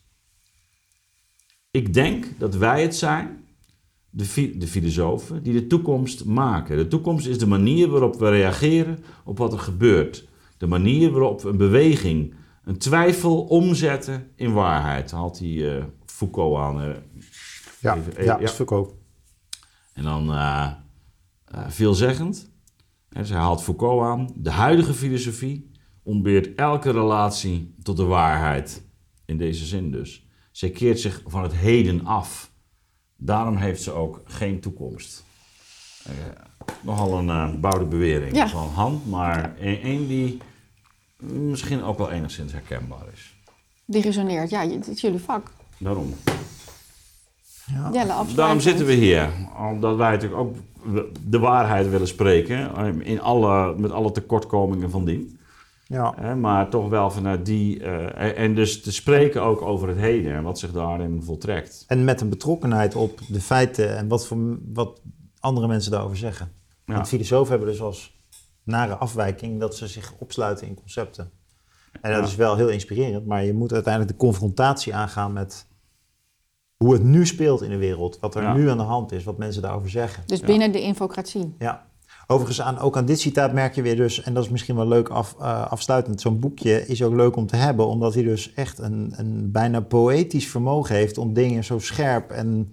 Ik denk dat wij het zijn, de, fi- de filosofen, die de toekomst maken. De toekomst is de manier waarop we reageren op wat er gebeurt. De manier waarop we een beweging, een twijfel omzetten in waarheid. Daar haalt hij uh, Foucault aan. Uh, ja, even, ja, ja, is Foucault. En dan uh, uh, veelzeggend. He, zij haalt Foucault aan. De huidige filosofie ontbeert elke relatie tot de waarheid. In deze zin dus. Zij keert zich van het heden af. Daarom heeft ze ook geen toekomst. Uh, nogal een uh, bouwde bewering ja. van hand, maar één die misschien ook wel enigszins herkenbaar is. Die resoneert, ja, het is jullie vak. Daarom. Ja. Jelle, Daarom zitten we hier. Omdat wij natuurlijk ook de waarheid willen spreken. In alle, met alle tekortkomingen van dien. Ja. Maar toch wel vanuit die... Uh, en dus te spreken ook over het heden en wat zich daarin voltrekt. En met een betrokkenheid op de feiten en wat, voor, wat andere mensen daarover zeggen. Ja. Want filosofen hebben dus als nare afwijking dat ze zich opsluiten in concepten. En dat ja. is wel heel inspirerend, maar je moet uiteindelijk de confrontatie aangaan met hoe het nu speelt in de wereld. Wat er ja. nu aan de hand is, wat mensen daarover zeggen. Dus binnen ja. de infocratie. Ja. Overigens, aan, ook aan dit citaat merk je weer dus, en dat is misschien wel leuk af, uh, afsluitend, zo'n boekje is ook leuk om te hebben, omdat hij dus echt een, een bijna poëtisch vermogen heeft om dingen zo scherp en,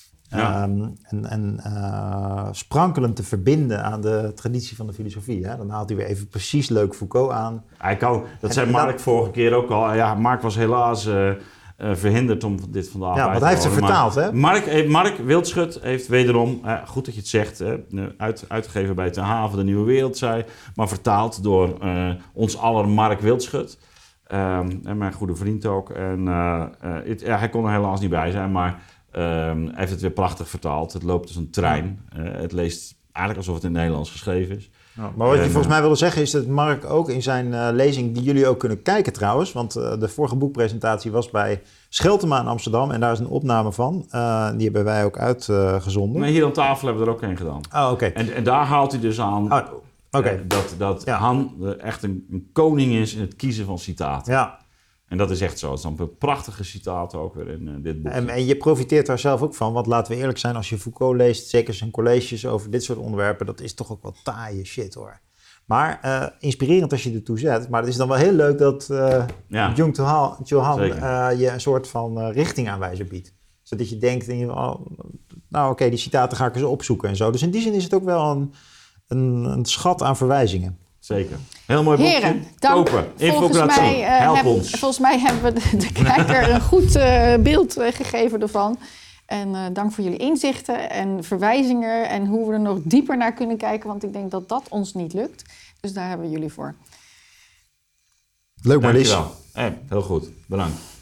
ja. um, en, en uh, sprankelend te verbinden aan de traditie van de filosofie. Hè? Dan haalt hij weer even precies leuk Foucault aan. Hij kan, dat en, zei Mark dat, vorige keer ook al. Ja, Mark was helaas... Uh, Uh, verhinderd om dit vandaag ja, want hij heeft ze vertaald, hè? Mark, Mark Wildschut heeft wederom, uh, goed dat je het zegt, uh, uit, uitgegeven bij Ten Haven, De Nieuwe Wereld, zei, maar vertaald door uh, ons aller Mark Wildschut. Um, en mijn goede vriend ook. En, uh, uh, het, ja, hij kon er helaas niet bij zijn, maar uh, hij heeft het weer prachtig vertaald. Het loopt als een trein. Uh, het leest eigenlijk alsof het in het Nederlands geschreven is. Nou, maar wat je en, volgens mij wilde zeggen is dat Mark ook in zijn uh, lezing, die jullie ook kunnen kijken trouwens, want uh, de vorige boekpresentatie was bij Scheltema in Amsterdam en daar is een opname van. Uh, die hebben wij ook uitgezonden. Uh, maar hier aan tafel hebben we er ook een gedaan. Oh, oké. Okay. En, en daar haalt hij dus aan oh, okay. uh, dat, dat ja. Han uh, echt een, een koning is in het kiezen van citaten. Ja. En dat is echt zo. Het zijn een prachtige citaten ook weer in uh, dit boek. En, en je profiteert daar zelf ook van. Want laten we eerlijk zijn, als je Foucault leest, zeker zijn colleges over dit soort onderwerpen, dat is toch ook wel taaie shit hoor. Maar uh, inspirerend als je ertoe zet. Maar het is dan wel heel leuk dat uh, ja. Jung Johan uh, je een soort van uh, richtingaanwijzer biedt. Zodat je denkt, in, oh, nou oké, okay, die citaten ga ik eens opzoeken en zo. Dus in die zin is het ook wel een, een, een schat aan verwijzingen. Zeker. Heel mooi boekje. Heren, dank. Kopen. Volgens mij, uh, Help heb, ons. volgens mij hebben we de, de kijker een goed uh, beeld uh, gegeven ervan. En uh, dank voor jullie inzichten en verwijzingen en hoe we er nog dieper naar kunnen kijken. Want ik denk dat dat ons niet lukt. Dus daar hebben we jullie voor. Leuk, Marlies. Dankjewel. Hey, heel goed. Bedankt.